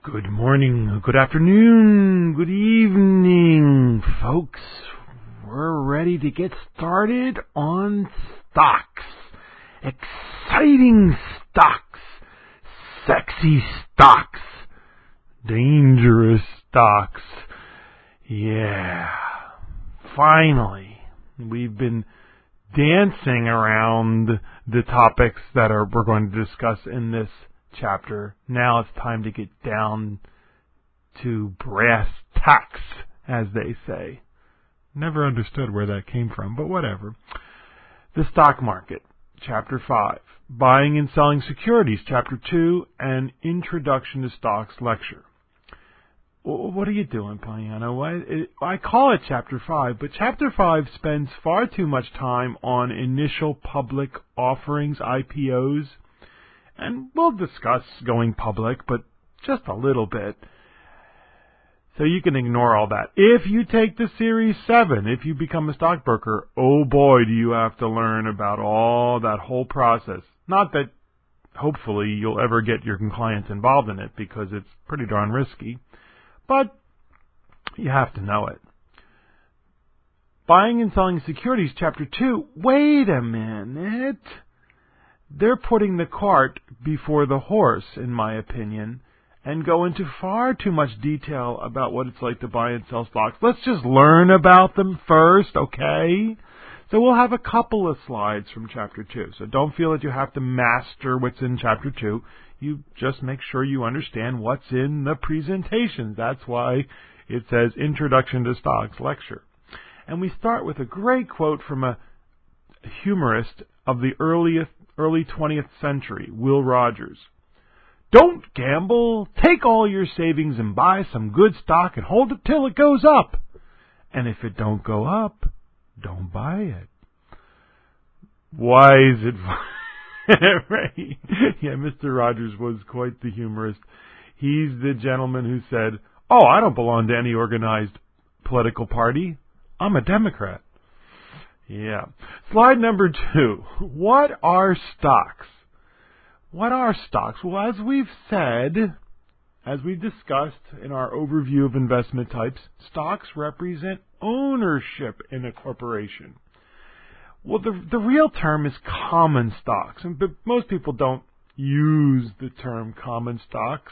Good morning, good afternoon, good evening, folks. We're ready to get started on stocks. Exciting stocks. Sexy stocks. Dangerous stocks. Yeah. Finally, we've been dancing around the topics that we're going to discuss in this chapter. Now it's time to get down to brass tacks, as they say. Never understood where that came from, but whatever. The stock market, Chapter 5. Buying and selling securities, Chapter 2, and Introduction to Stocks lecture. What are you doing, Pollyanna? I call it Chapter 5, but Chapter 5 spends far too much time on initial public offerings, IPOs, and we'll discuss going public, but just a little bit. So you can ignore all that. If you take the Series 7, if you become a stockbroker, oh boy, do you have to learn about all that whole process. Not that, hopefully, you'll ever get your clients involved in it, because it's pretty darn risky. But you have to know it. Buying and selling securities, Chapter 2. Wait a minute. They're putting the cart before the horse, in my opinion, and go into far too much detail about what it's like to buy and sell stocks. Let's just learn about them first, okay? So we'll have a couple of slides from Chapter 2. So don't feel that you have to master what's in Chapter 2. You just make sure you understand what's in the presentation. That's why it says Introduction to Stocks lecture. And we start with a great quote from a humorist of the early 20th century, Will Rogers. Don't gamble. Take all your savings and buy some good stock and hold it till it goes up. And if it don't go up, don't buy it. Wise advice. Right. Yeah, Mr. Rogers was quite the humorist. He's the gentleman who said, I don't belong to any organized political party. I'm a Democrat. Yeah. Slide number 2. What are stocks? What are stocks? Well, as we've said, as we discussed in our overview of investment types, stocks represent ownership in a corporation. Well, the real term is common stocks, but most people don't use the term common stocks.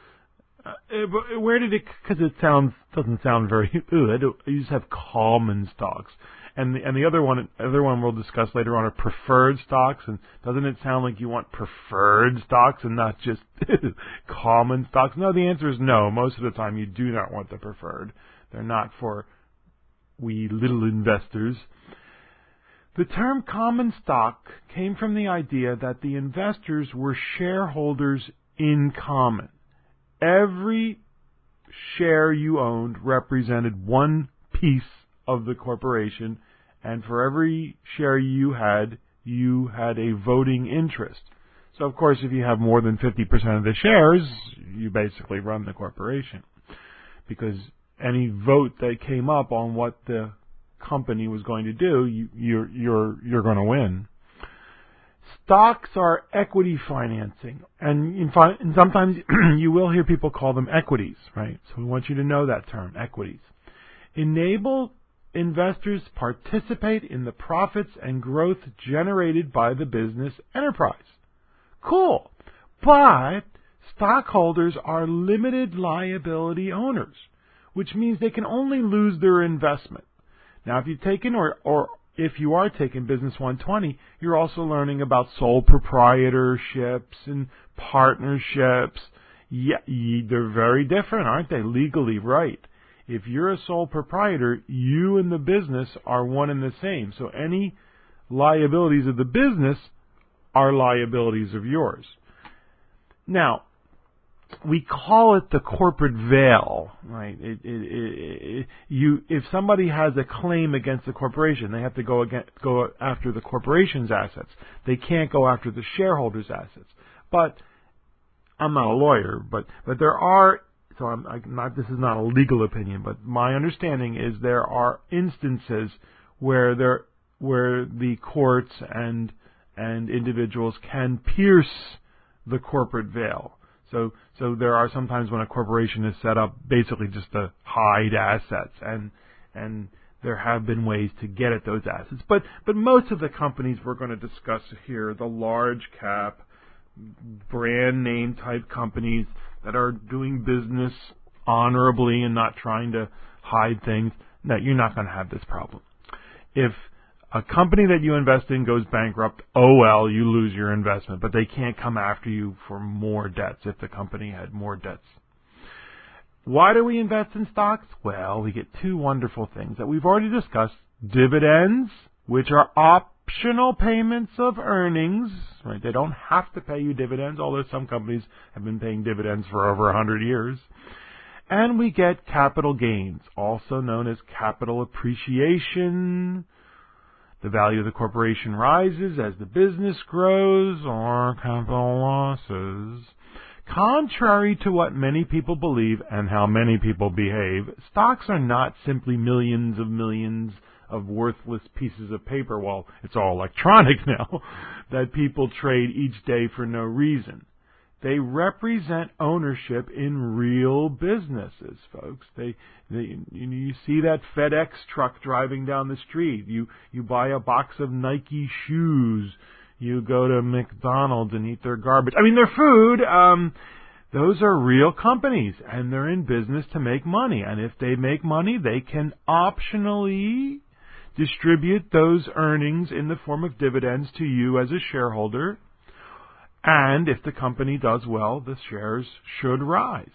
Where did it? Because it doesn't sound very. You just have common stocks, and the other one we'll discuss later on are preferred stocks. And doesn't it sound like you want preferred stocks and not just common stocks? No, the answer is no. Most of the time, you do not want the preferred. They're not for we little investors. The term common stock came from the idea that the investors were shareholders in common. Every share you owned represented one piece of the corporation, and for every share you had a voting interest. So, of course, if you have more than 50% of the shares, you basically run the corporation, because any vote that came up on what the company was going to do, you're going to win. Stocks are equity financing, and sometimes you will hear people call them equities, right? So we want you to know that term, equities. Enable investors participate in the profits and growth generated by the business enterprise. Cool. But stockholders are limited liability owners, which means they can only lose their investment. Now, if you've taken or if you are taking Business 120, you're also learning about sole proprietorships and partnerships. Yeah, they're very different, aren't they? Legally, right. If you're a sole proprietor, you and the business are one and the same. So any liabilities of the business are liabilities of yours. Now, we call it the corporate veil, right? If somebody has a claim against the corporation, they have to go after the corporation's assets. They can't go after the shareholders' assets. But I'm not a lawyer, but there are. So I'm not. This is not a legal opinion, but my understanding is there are instances where the courts and individuals can pierce the corporate veil. So there are sometimes when a corporation is set up basically just to hide assets, and there have been ways to get at those assets. But most of the companies we're going to discuss here, the large cap, brand name type companies that are doing business honorably and not trying to hide things, no, you're not going to have this problem. If a company that you invest in goes bankrupt, oh well, you lose your investment, but they can't come after you for more debts if the company had more debts. Why do we invest in stocks? Well, we get two wonderful things that we've already discussed. Dividends, which are optional payments of earnings, right? They don't have to pay you dividends, although some companies have been paying dividends for over 100 years. And we get capital gains, also known as capital appreciation. The value of the corporation rises as the business grows, or capital losses. Contrary to what many people believe and how many people behave, stocks are not simply millions of worthless pieces of paper, well, it's all electronic now, that people trade each day for no reason. They represent ownership in real businesses, folks. You see that FedEx truck driving down the street. You buy a box of Nike shoes. You go to McDonald's and eat their garbage. I mean, their food. Those are real companies, and they're in business to make money. And if they make money, they can optionally distribute those earnings in the form of dividends to you as a shareholder. And if the company does well, the shares should rise.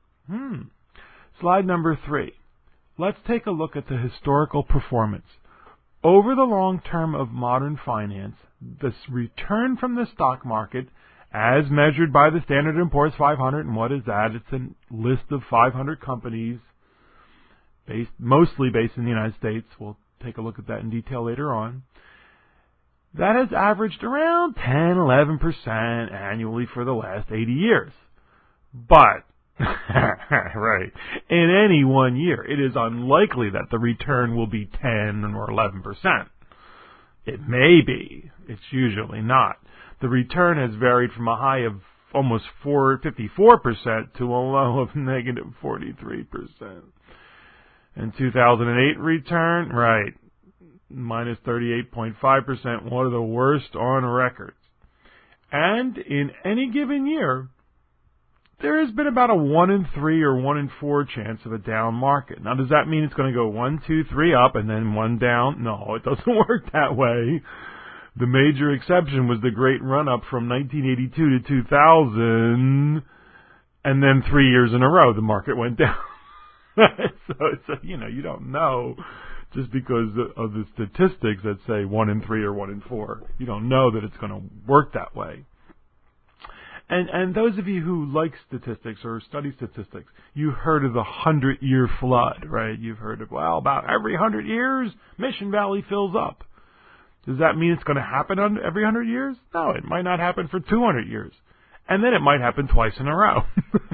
Slide number 3. Let's take a look at the historical performance. Over the long term of modern finance, the return from the stock market, as measured by the Standard & Poor's 500, and what is that? It's a list of 500 companies, mostly based in the United States. We'll take a look at that in detail later on. That has averaged around 10-11% annually for the last 80 years. But, right, in any one year, it is unlikely that the return will be 10 or 11%. It may be. It's usually not. The return has varied from a high of almost 54% to a low of negative 43%. And 2008 return, right, minus 38.5%, one of the worst on record. And in any given year, there has been about a 1 in 3 or 1 in 4 chance of a down market. Now, does that mean it's going to go 1, 2, 3 up and then 1 down? No, it doesn't work that way. The major exception was the great run-up from 1982 to 2000, and then 3 years in a row the market went down. So it's you don't know just because of the statistics that say 1 in 3 or 1 in 4. You don't know that it's going to work that way. And those of you who like statistics or study statistics, you heard of the 100-year flood, right? You've heard of, about every 100 years, Mission Valley fills up. Does that mean it's going to happen every 100 years? No, it might not happen for 200 years. And then it might happen twice in a row.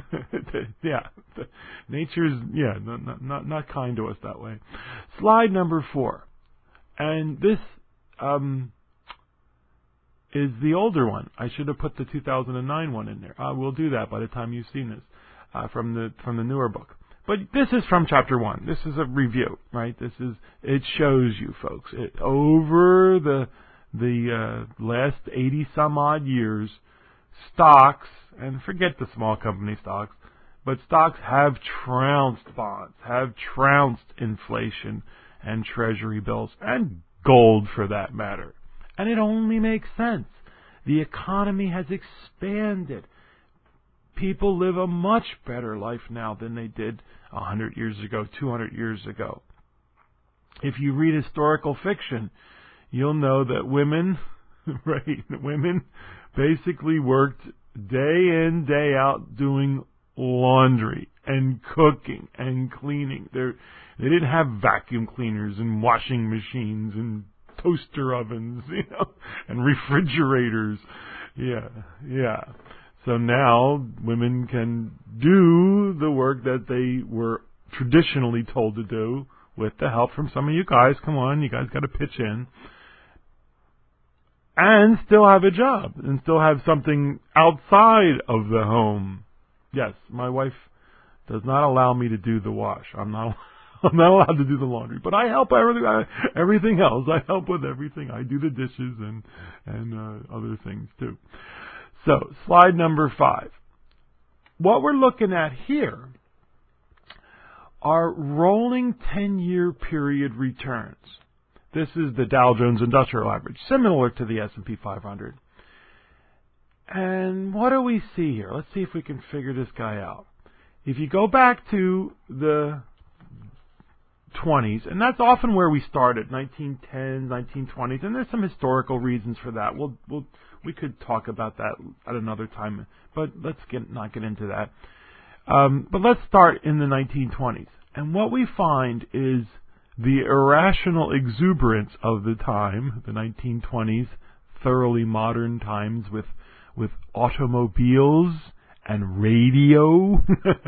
Nature's, not kind to us that way. Slide number 4. And this is the older one. I should have put the 2009 one in there. We'll do that by the time you've seen this from the newer book. But this is from chapter 1. This is a review, right? It shows you, folks, over the last 80 some odd years, stocks, and forget the small company stocks, but stocks have trounced bonds, have trounced inflation and treasury bills, and gold for that matter. And it only makes sense. The economy has expanded. People live a much better life now than they did 100 years ago, 200 years ago. If you read historical fiction, you'll know that women, women basically worked day in, day out doing laundry and cooking and cleaning. They didn't have vacuum cleaners and washing machines and toaster ovens, and refrigerators. Yeah. So now women can do the work that they were traditionally told to do with the help from some of you guys. Come on, you guys got to pitch in. And still have a job and still have something outside of the home Yes, my wife does not allow me to do the wash. I'm not allowed to do the laundry, but I help everything else. I help with everything. I do the dishes and other things too. So, slide number 5. What we're looking at here are rolling 10-year period returns. This is the Dow Jones Industrial Average, similar to the S&P 500. And what do we see here? Let's see if we can figure this guy out. If you go back to the 20s, and that's often where we started, 1910s, 1920s, and there's some historical reasons for that. We could talk about that at another time, but let's not get into that. But let's start in the 1920s. And what we find is the irrational exuberance of the time, the 1920s, thoroughly modern times with automobiles and radio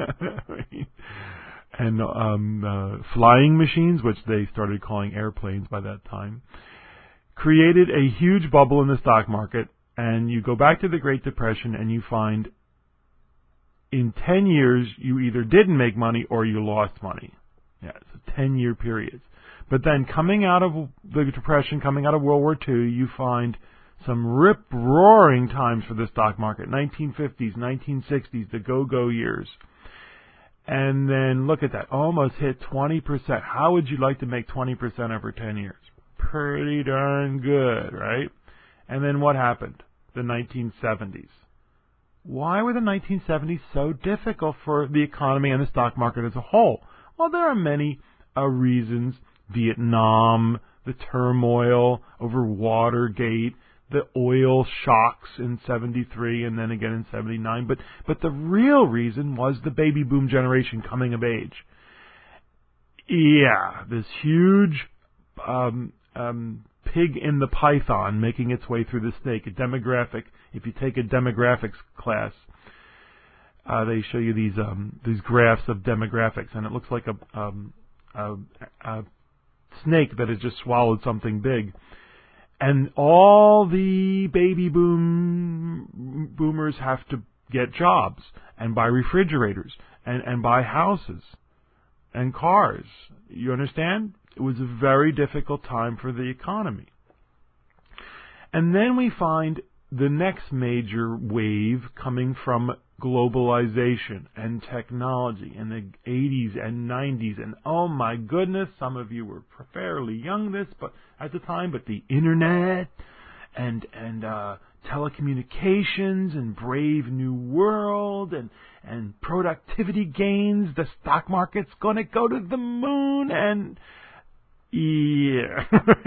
and flying machines, which they started calling airplanes by that time, created a huge bubble in the stock market. And you go back to the Great Depression and you find in 10 years you either didn't make money or you lost money. Yeah, it's a 10-year period. But then coming out of the Depression, coming out of World War II, you find some rip-roaring times for the stock market, 1950s, 1960s, the go-go years. And then look at that, almost hit 20%. How would you like to make 20% over 10 years? Pretty darn good, right? And then what happened? The 1970s. Why were the 1970s so difficult for the economy and the stock market as a whole? Well, there are many reasons. Vietnam, the turmoil over Watergate, the oil shocks in 73 and then again in 79. But the real reason was the baby boom generation coming of age. Yeah, this huge pig in the python making its way through the snake, a demographic. If you take a demographics class, they show you these graphs of demographics, and it looks like a snake that has just swallowed something big. And all the baby boomers have to get jobs and buy refrigerators and buy houses and cars. You understand? It was a very difficult time for the economy. And then we find the next major wave coming from globalization and technology in the 80s and 90s. And oh my goodness, some of you were fairly young at the time, but the internet and telecommunications and Brave New World and productivity gains. The stock market's going to go to the moon, and yeah.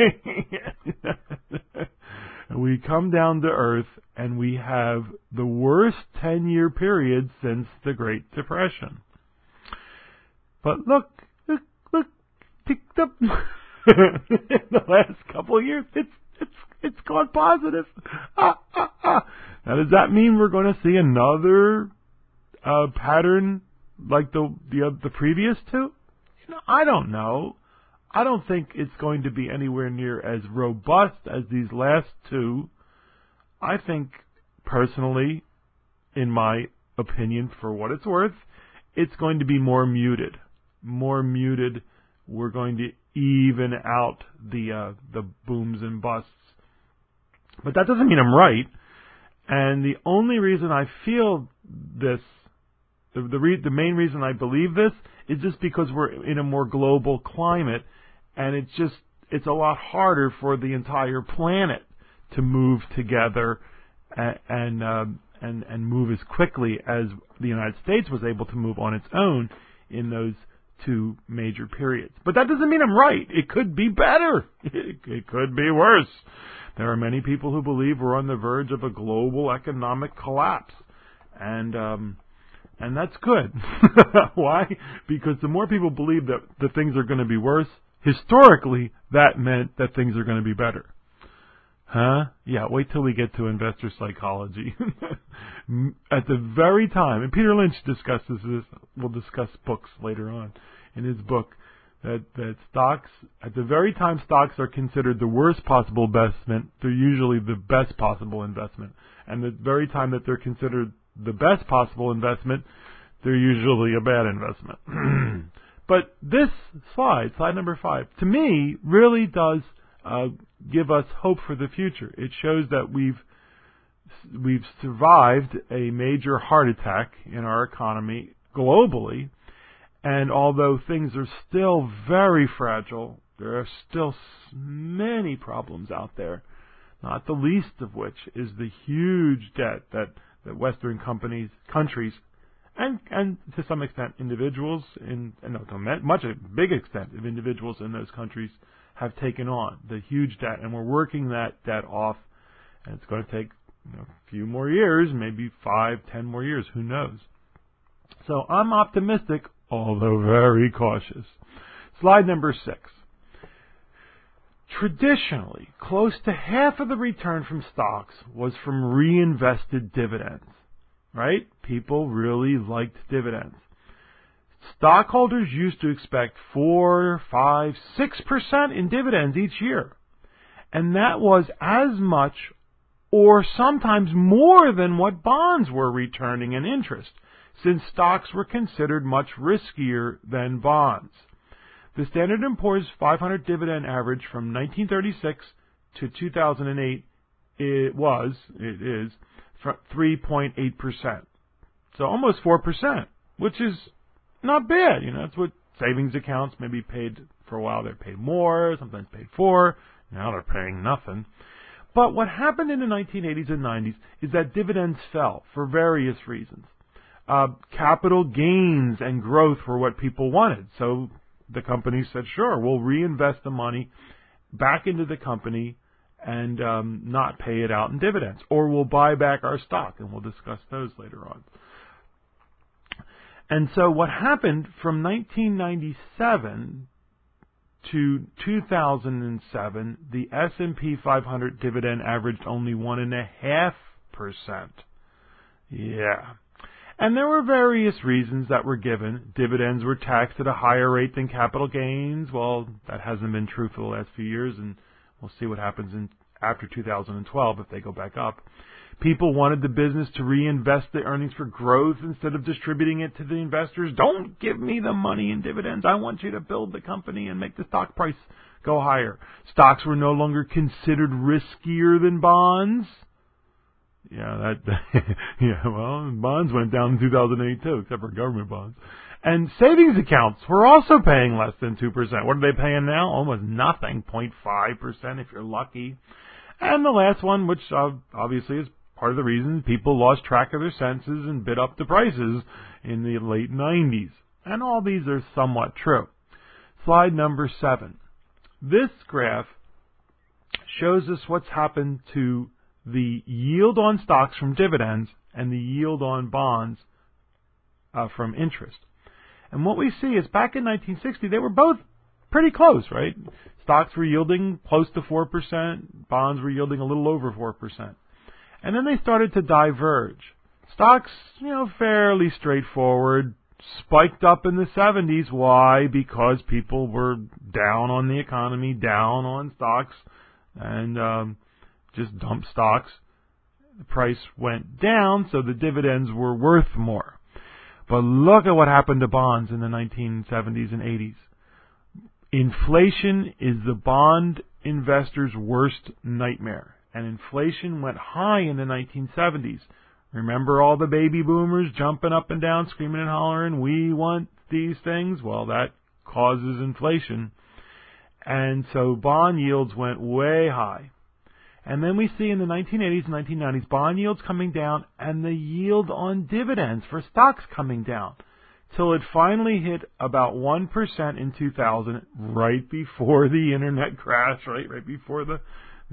We come down to earth and we have the worst 10-year period since the Great Depression. But look, ticked up in the last couple of years. It's gone positive. Now, does that mean we're going to see another pattern like the previous two? I don't know. I don't think it's going to be anywhere near as robust as these last two. I think, personally, in my opinion, for what it's worth, it's going to be more muted. More muted. We're going to even out the booms and busts. But that doesn't mean I'm right. And the only reason I feel this, the main reason I believe this, is just because we're in a more global climate. And it's a lot harder for the entire planet to move together and move as quickly as the United States was able to move on its own in those two major periods. But that doesn't mean I'm right. It could be better. It could be worse. There are many people who believe we're on the verge of a global economic collapse. And that's good. Why? Because the more people believe that the things are going to be worse, historically, that meant that things are going to be better. Huh? Yeah, wait till we get to investor psychology. At the very time, and Peter Lynch discusses this, we'll discuss books later on in his book, that stocks, at the very time stocks are considered the worst possible investment, they're usually the best possible investment. And the very time that they're considered the best possible investment, they're usually a bad investment. But this slide number 5, to me, really does give us hope for the future. It shows that we've survived a major heart attack in our economy globally, and although things are still very fragile, there are still many problems out there, not the least of which is the huge debt that Western countries, and to some extent individuals, big extent of individuals in those countries have taken on, the huge debt, and we're working that debt off, and it's going to take a few more years, maybe 5, 10 more years, who knows. So I'm optimistic, although very cautious. Slide number 6. Traditionally, close to half of the return from stocks was from reinvested dividends, right? People really liked dividends. Stockholders used to expect 4, 5, 6% in dividends each year. And that was as much or sometimes more than what bonds were returning in interest, since stocks were considered much riskier than bonds. The Standard & Poor's 500 dividend average from 1936 to 2008 is 3.8%. So almost 4%, which is not bad. That's what savings accounts maybe paid for a while. They paid more, sometimes paid 4. Now they're paying nothing. But what happened in the 1980s and 90s is that dividends fell for various reasons. Capital gains and growth were what people wanted. So the company said, sure, we'll reinvest the money back into the company and not pay it out in dividends. Or we'll buy back our stock, and we'll discuss those later on. And so what happened from 1997 to 2007, the S&P 500 dividend averaged only 1.5%. Yeah. And there were various reasons that were given. Dividends were taxed at a higher rate than capital gains. Well, that hasn't been true for the last few years, and we'll see what happens after 2012 if they go back up. People wanted the business to reinvest the earnings for growth instead of distributing it to the investors. Don't give me the money in dividends. I want you to build the company and make the stock price go higher. Stocks were no longer considered riskier than bonds. Yeah, well, bonds went down in 2008 too, except for government bonds. And savings accounts were also paying less than 2%. What are they paying now? Almost nothing, 0.5% if you're lucky. And the last one, which obviously is part of the reason people lost track of their senses and bid up the prices in the late 90s. And all these are somewhat true. Slide number 7. This graph shows us what's happened to the yield on stocks from dividends and the yield on bonds from interest. And what we see is back in 1960, they were both pretty close, right? Stocks were yielding close to 4%. Bonds were yielding a little over 4%. And then they started to diverge. Stocks, fairly straightforward, spiked up in the 70s. Why? Because people were down on the economy, down on stocks, and just dumped stocks. The price went down, so the dividends were worth more. But look at what happened to bonds in the 1970s and 80s. Inflation is the bond investor's worst nightmare. And inflation went high in the 1970s. Remember all the baby boomers jumping up and down, screaming and hollering, we want these things? Well, that causes inflation. And so bond yields went way high. And then we see in the 1980s and 1990s bond yields coming down and the yield on dividends for stocks coming down, till it finally hit about 1% in 2000, right before the internet crash, right before the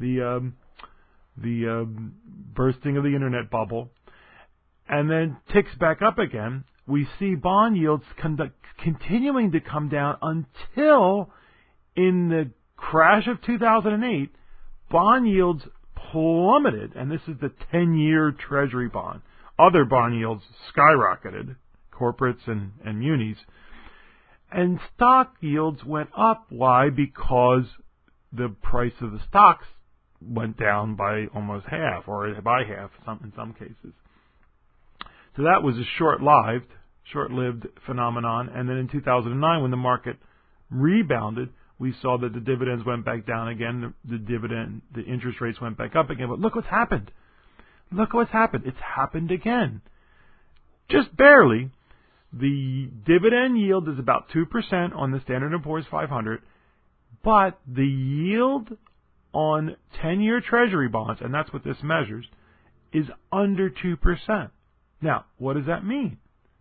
bursting of the internet bubble, and then ticks back up again. We see bond yields continuing to come down until in the crash of 2008, bond yields plummeted, and this is the 10-year Treasury bond. Other bond yields skyrocketed, corporates and munis. And stock yields went up. Why? Because the price of the stocks went down by almost half, or by half in some cases. So that was a short-lived phenomenon. And then in 2009, when the market rebounded, we saw that the dividends went back down again. The interest rates went back up again. But look what's happened. Look what's happened. It's happened again. Just barely. The dividend yield is about 2% on the Standard & Poor's 500, but the yield on 10-year Treasury bonds, and that's what this measures, is under 2%. Now, what does that mean?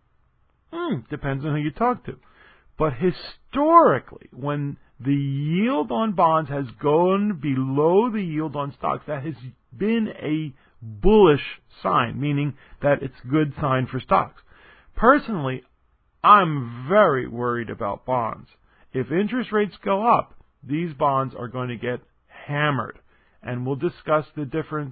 Depends on who you talk to. But historically, when the yield on bonds has gone below the yield on stocks, that has been a bullish sign, meaning that it's a good sign for stocks. Personally, I'm very worried about bonds. If interest rates go up, these bonds are going to get hammered. And we'll discuss the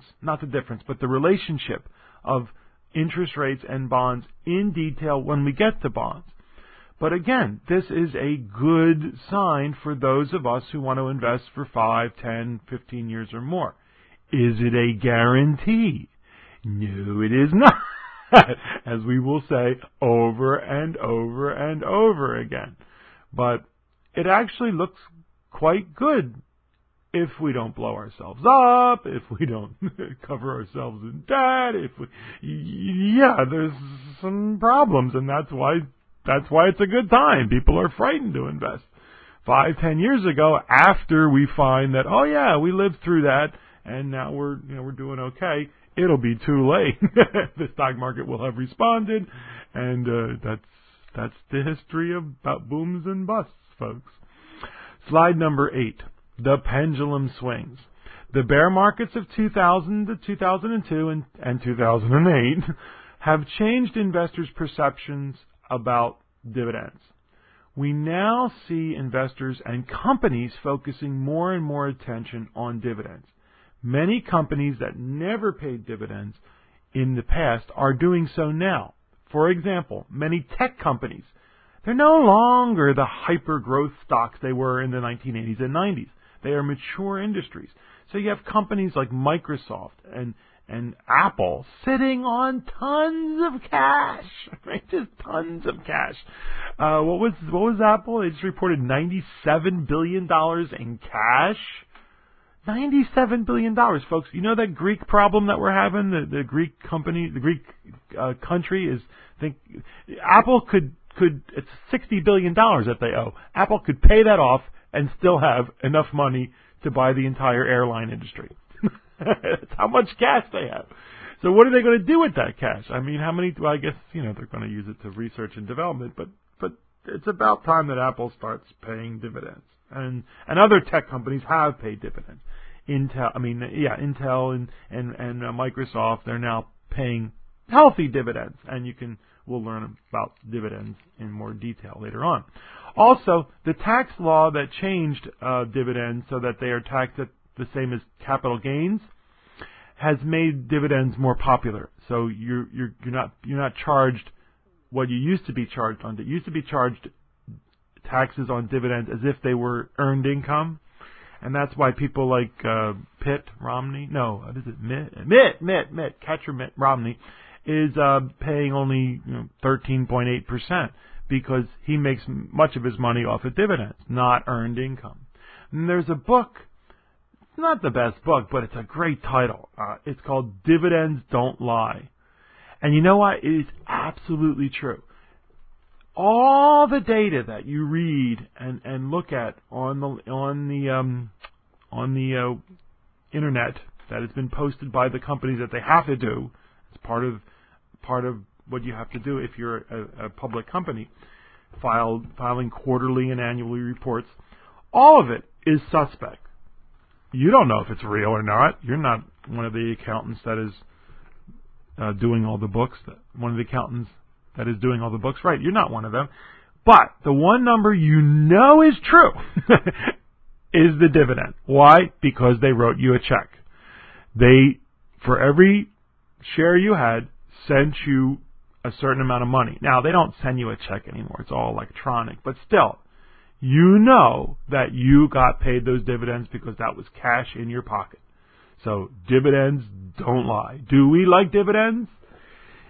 relationship of interest rates and bonds in detail when we get to bonds. But again, this is a good sign for those of us who want to invest for 5, 10, 15 years or more. Is it a guarantee? No, it is not. As we will say over and over and over again. But it actually looks quite good if we don't blow ourselves up, if we don't cover ourselves in debt, there's some problems, and that's why it's a good time. People are frightened to invest. 5, 10 years ago, after we find that, we lived through that, and now we're doing okay, it'll be too late. The stock market will have responded, and that's the history about booms and busts, folks. Slide number 8. The pendulum swings. The bear markets of 2000 to 2002 and 2008 have changed investors' perceptions about dividends. We now see investors and companies focusing more and more attention on dividends. Many companies that never paid dividends in the past are doing so now. For example, many tech companies, they're no longer the hyper-growth stocks they were in the 1980s and 90s. They are mature industries. So you have companies like Microsoft and Apple sitting on tons of cash, right? Just tons of cash. What was Apple? They just reported $97 billion in cash. $97 billion, folks. You know that Greek problem that we're having? The Greek company, the Greek country is Apple could it's $60 billion that they owe. Apple could pay that off and still have enough money to buy the entire airline industry. That's how much cash they have. So what are they going to do with that cash? I mean, how many? Well, I guess they're going to use it to research and development. But it's about time that Apple starts paying dividends, and other tech companies have paid dividends. Intel and Microsoft, they're now paying healthy dividends, and we'll learn about dividends in more detail later on. Also, the tax law that changed dividends so that they are taxed at the same as capital gains has made dividends more popular. So you're not charged what you used to be charged on. You used to be charged taxes on dividends as if they were earned income, and that's why people like Mitt Romney is paying only 13.8%. Because he makes much of his money off of dividends, not earned income. And there's a book, it's not the best book, but it's a great title. It's called Dividends Don't Lie. And you know what? It is absolutely true. All the data that you read and look at on the internet that has been posted by the companies that they have to do, it's part of what you have to do if you're a public company, filing quarterly and annually reports. All of it is suspect. You don't know if it's real or not. You're not one of the accountants that is doing all the books. One of the accountants that is doing all the books, right? You're not one of them. But the one number you know is true is the dividend. Why? Because they wrote you a check. They, for every share you had, sent you a certain amount of money. Now, they don't send you a check anymore. It's all electronic. But still, you know that you got paid those dividends because that was cash in your pocket. So, dividends don't lie. Do we like dividends?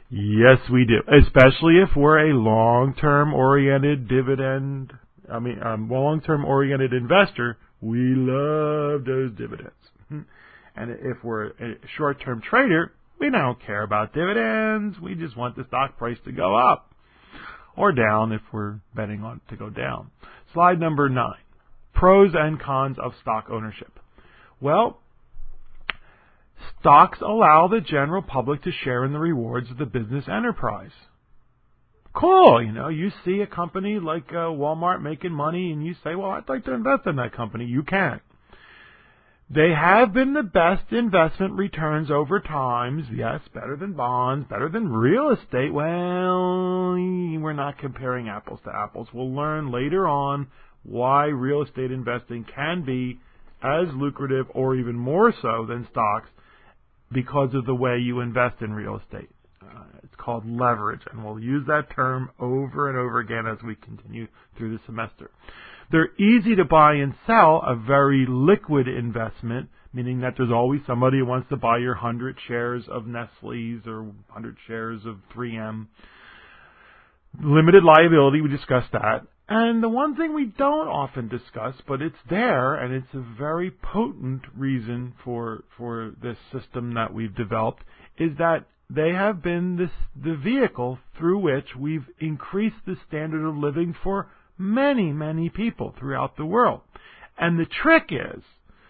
Yes, we do. Especially if we're a long-term oriented long-term oriented investor, we love those dividends. And if we're a short-term trader, we don't care about dividends. We just want the stock price to go up or down if we're betting on it to go down. Slide number 9. Pros and cons of stock ownership. Well, stocks allow the general public to share in the rewards of the business enterprise. Cool, you see a company like Walmart making money and you say, well, I'd like to invest in that company. You can. They have been the best investment returns over time. Yes, better than bonds, better than real estate. Well, we're not comparing apples to apples. We'll learn later on why real estate investing can be as lucrative or even more so than stocks because of the way you invest in real estate. It's called leverage, and we'll use that term over and over again as we continue through the semester. They're easy to buy and sell, a very liquid investment, meaning that there's always somebody who wants to buy your 100 shares of Nestle's or 100 shares of 3M. Limited liability, we discussed that. And the one thing we don't often discuss, but it's there, and it's a very potent reason for this system that we've developed, is that they have been the vehicle through which we've increased the standard of living for many, many people throughout the world. And the trick is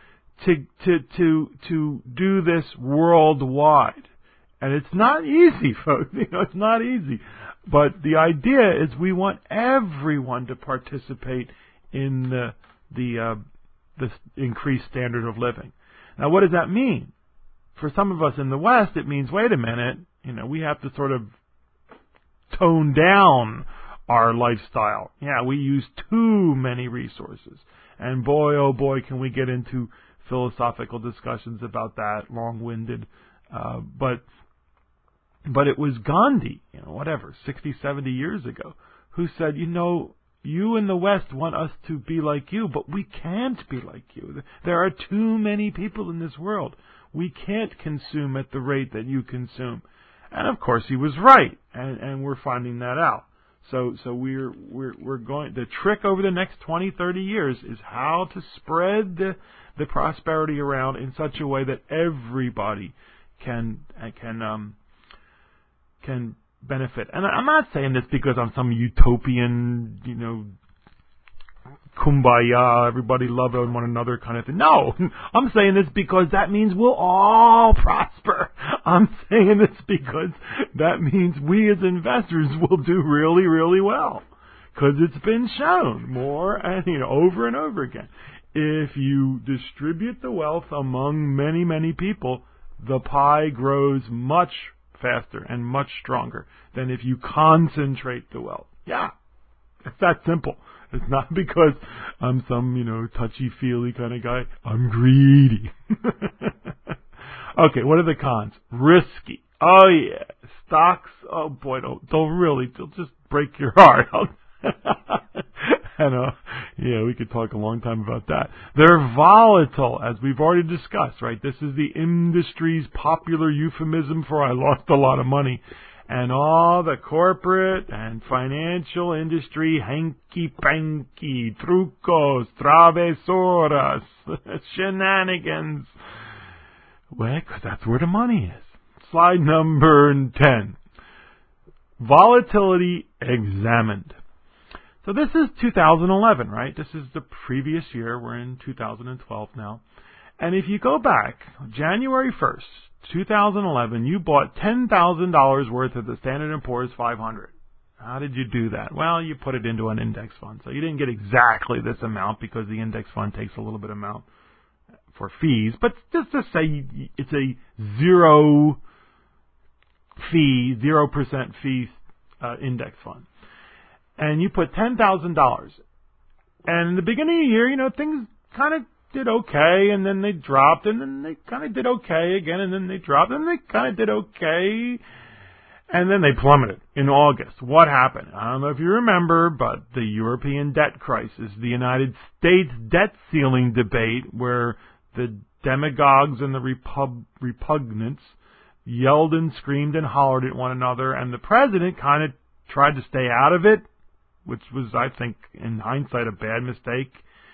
to do this worldwide. And it's not easy, folks. It's not easy. But the idea is we want everyone to participate in the increased standard of living. Now, what does that mean? For some of us in the West, it means, wait a minute, we have to sort of tone down our lifestyle. Yeah, we use too many resources. And boy, oh boy, can we get into philosophical discussions about that, long-winded. But it was Gandhi, 60, 70 years ago, who said, you in the West want us to be like you, but we can't be like you. There are too many people in this world. We can't consume at the rate that you consume. And of course he was right, and we're finding that out. So we're going, the trick over the next 20, 30 years is how to spread the prosperity around in such a way that everybody can benefit. And I'm not saying this because I'm some utopian, kumbaya, everybody love one another kind of thing. No, I'm saying this because that means we'll all prosper. I'm saying this because that means we as investors will do really, really well. Because it's been shown more and over and over again. If you distribute the wealth among many, many people, the pie grows much faster and much stronger than if you concentrate the wealth. Yeah, it's that simple. It's not because I'm some, touchy-feely kind of guy. I'm greedy. Okay, what are the cons? Risky. Oh, yeah. Stocks, oh, boy, they'll just break your heart. And, we could talk a long time about that. They're volatile, as we've already discussed, right? This is the industry's popular euphemism for I lost a lot of money. And all the corporate and financial industry hanky-panky, trucos, travesuras, shenanigans. Well, because that's where the money is. Slide number 10. Volatility examined. So this is 2011, right? This is the previous year. We're in 2012 now. And if you go back, January 1st, 2011, you bought $10,000 worth of the Standard & Poor's 500. How did you do that? Well, you put it into an index fund. So you didn't get exactly this amount because the index fund takes a little bit amount for fees. But just to say it's a 0% fee index fund. And you put $10,000. And in the beginning of the year, things kind of did okay, and then they dropped, and then they kind of did okay again, and then they dropped, and they kind of did okay, and then they plummeted in August. What happened? I don't know if you remember, but the European debt crisis, the United States debt ceiling debate, where the demagogues and the repugnants, yelled and screamed and hollered at one another, and the president kind of tried to stay out of it, which was, I think, in hindsight, a bad mistake.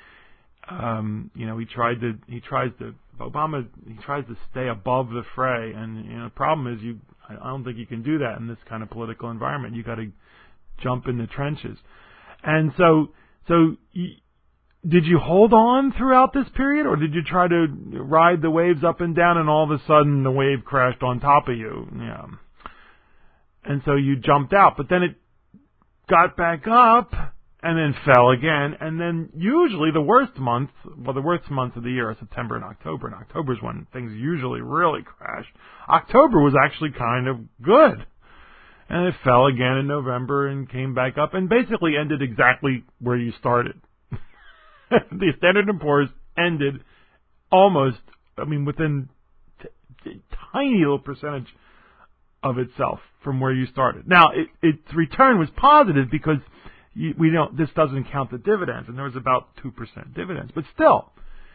Obama tries to stay above the fray, and the problem is I don't think you can do that in this kind of political environment. You got to jump in the trenches, and so did you hold on throughout this period, or did you try to ride the waves up and down, and all of a sudden the wave crashed on top of you? Yeah, and so you jumped out, but then it got back up and then fell again, and then usually the worst months of the year are September and October, and October is when things usually really crash. October was actually kind of good, and it fell again in November and came back up and basically ended exactly where you started. The Standard & Poor's ended almost, within tiny little percentage of itself from where you started. Now, its return was positive because this doesn't count the dividends, and there was about 2% dividends. But still,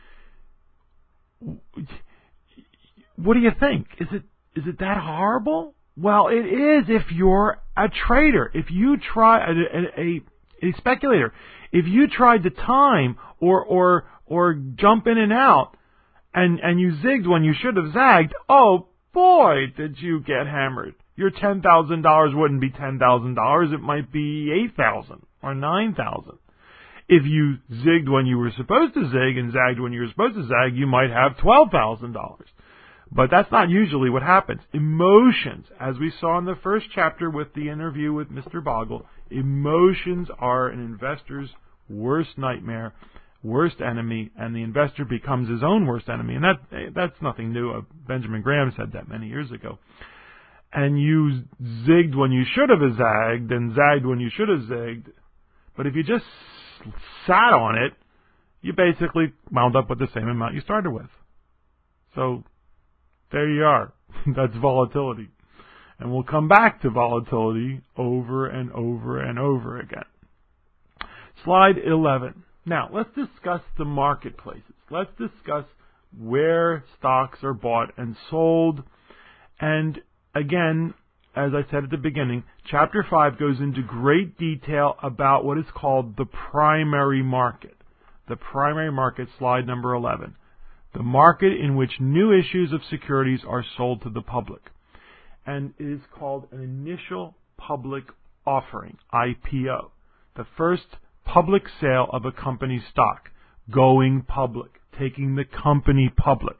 what do you think? Is it that horrible? Well, it is if you're a trader. If you try a speculator, if you tried to time or jump in and out, and you zigged when you should have zagged, oh boy, did you get hammered. Your $10,000 wouldn't be $10,000. It might be $8,000 or $9,000. If you zigged when you were supposed to zig and zagged when you were supposed to zag, you might have $12,000. But that's not usually what happens. Emotions, as we saw in the first chapter with the interview with Mr. Bogle, emotions are an investor's worst nightmare, worst enemy, and the investor becomes his own worst enemy. And that's nothing new. Benjamin Graham said that many years ago. And you zigged when you should have zagged and zagged when you should have zigged. But if you just sat on it, you basically wound up with the same amount you started with. So there you are. That's volatility. And we'll come back to volatility over and over and over again. Slide 11. Now, let's discuss the marketplaces. Let's discuss where stocks are bought and sold. And again, as I said at the beginning, Chapter 5 goes into great detail about what is called the primary market. The primary market, slide number 11. The market in which new issues of securities are sold to the public. And it is called an initial public offering, IPO. The first public sale of a company's stock, going public, taking the company public.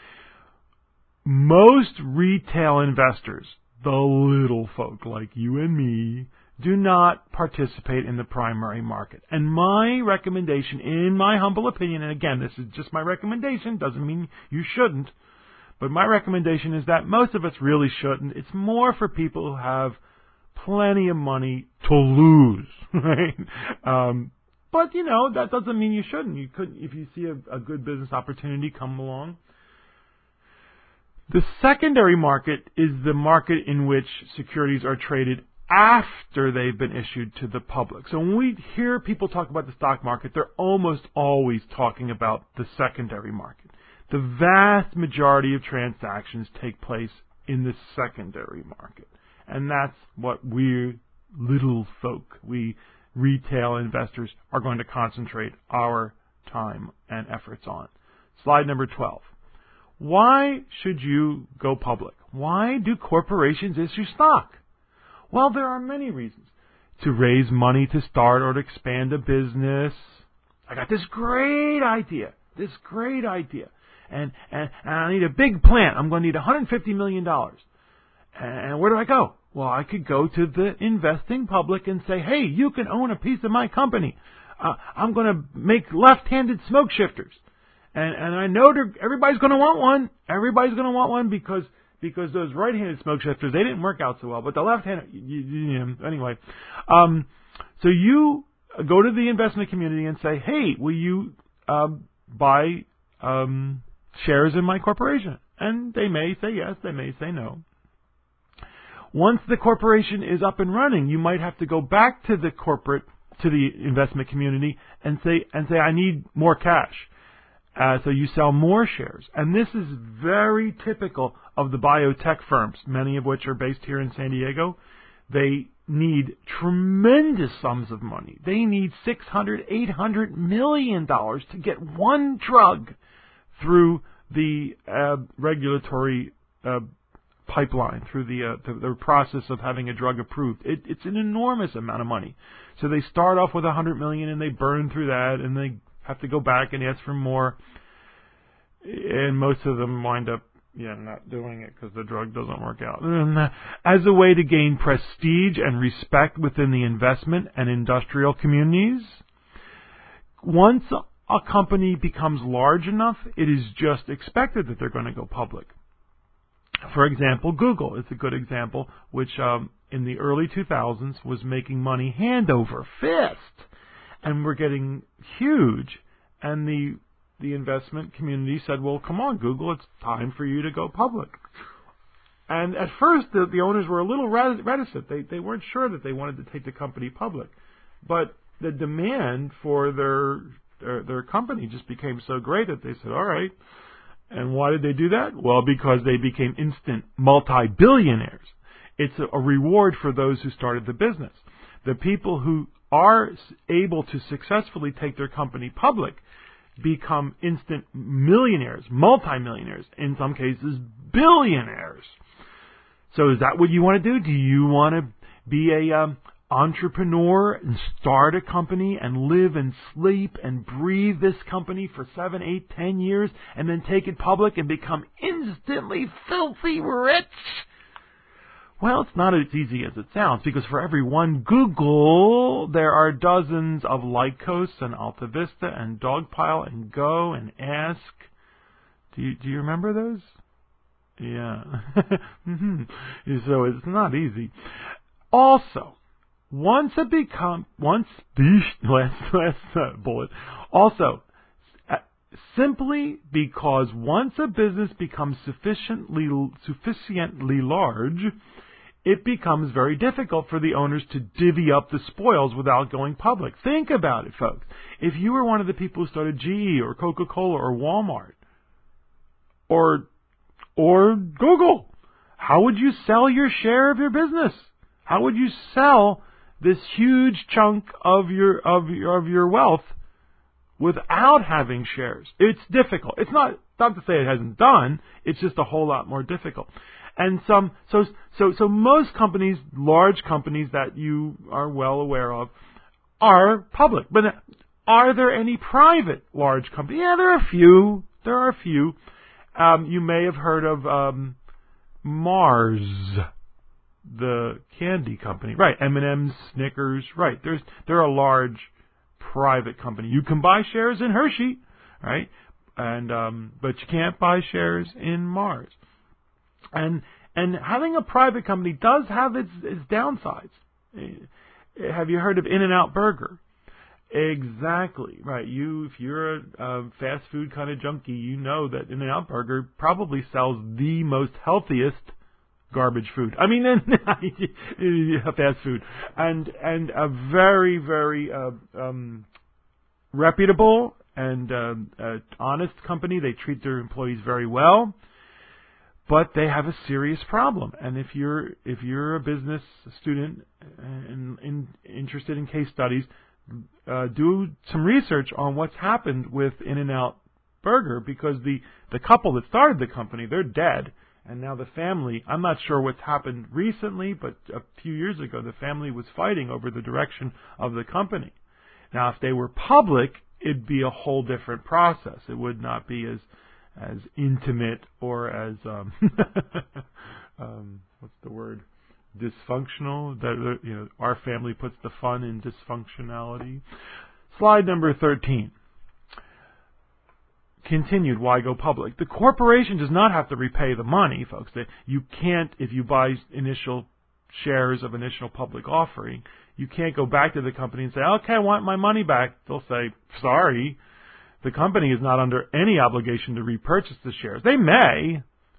Most retail investors, the little folk like you and me, do not participate in the primary market. And my recommendation, in my humble opinion, and again, this is just my recommendation, doesn't mean you shouldn't, but my recommendation is that most of us really shouldn't. It's more for people who have plenty of money to lose, right? But, that doesn't mean you shouldn't. You could, if you see a good business opportunity come along. The secondary market is the market in which securities are traded after they've been issued to the public. So when we hear people talk about the stock market, they're almost always talking about the secondary market. The vast majority of transactions take place in the secondary market. And that's what we little folk, we retail investors, are going to concentrate our time and efforts on. Slide number 12. Why should you go public? Why do corporations issue stock? Well, there are many reasons. To raise money to start or to expand a business. I got this great idea. And I need a big plant. I'm going to need $150 million. And where do I go? Well, I could go to the investing public and say, hey, you can own a piece of my company. I'm going to make left-handed smoke shifters. And I know everybody's going to want one. Everybody's going to want one because those right-handed smoke shifters, they didn't work out so well. But the left-handed, anyway. So you go to the investment community and say, hey, will you buy shares in my corporation? And they may say yes, they may say no. Once the corporation is up and running, you might have to go back to the investment community and say, I need more cash. So you sell more shares. And this is very typical of the biotech firms, many of which are based here in San Diego. They need tremendous sums of money. They need $600, $800 million to get one drug through the regulatory pipeline, through the process of having a drug approved. It's an enormous amount of money. So they start off with $100 million and they burn through that, and they have to go back and ask for more. And most of them wind up not doing it because the drug doesn't work out. And as a way to gain prestige and respect within the investment and industrial communities, once a company becomes large enough, it is just expected that they're going to go public. For example, Google is a good example, which in the early 2000s was making money hand over fist, and we're getting huge. And the investment community said, well, come on, Google, it's time for you to go public. And at first, the owners were a little reticent. They weren't sure that they wanted to take the company public. But the demand for their company just became so great that they said, all right. And why did they do that? Well, because they became instant multi-billionaires. It's a reward for those who started the business. The people who are able to successfully take their company public become instant millionaires, multi-millionaires, in some cases billionaires. So is that what you want to do? Do you want to be a entrepreneur and start a company and live and sleep and breathe this company for 7, 8, 10 years and then take it public and become instantly filthy rich? Well, it's not as easy as it sounds, because for every one Google, there are dozens of Lycos and AltaVista and Dogpile and Go and Ask. Do you remember those? Yeah. So it's not easy. Also, last bullet. Also, simply because once a business becomes sufficiently large, it becomes very difficult for the owners to divvy up the spoils without going public. Think about it, folks. If you were one of the people who started GE or Coca-Cola or Walmart or Google, how would you sell your share of your business? How would you sell this huge chunk of your wealth without having shares? It's difficult. It's not to say it hasn't done. It's just a whole lot more difficult. And so most companies, large companies that you are well aware of, are public. But are there any private large companies? Yeah, there are a few. You may have heard of Mars, the candy company, right? M&M's, Snickers, right? They're a large private company. You can buy shares in Hershey, right? And but you can't buy shares in Mars. And having a private company does have its downsides. Have you heard of In-N-Out Burger? Exactly, right. If you're a fast food kind of junkie, you know that In-N-Out Burger probably sells the most healthiest garbage food. I mean, fast food, and a very, very reputable and honest company. They treat their employees very well, but they have a serious problem. And if you're a business student and interested in case studies, do some research on what's happened with In-N-Out Burger, because the couple that started the company, they're dead. And now the family, I'm not sure what's happened recently, but a few years ago, the family was fighting over the direction of the company. Now, if they were public, it'd be a whole different process. It would not be as intimate or as, what's the word? Dysfunctional. That, our family puts the fun in dysfunctionality. Slide number 13. Continued, why go public? The corporation does not have to repay the money, folks. You can't, if you buy initial shares of initial public offering, you can't go back to the company and say, okay, I want my money back. They'll say, sorry, the company is not under any obligation to repurchase the shares. They may,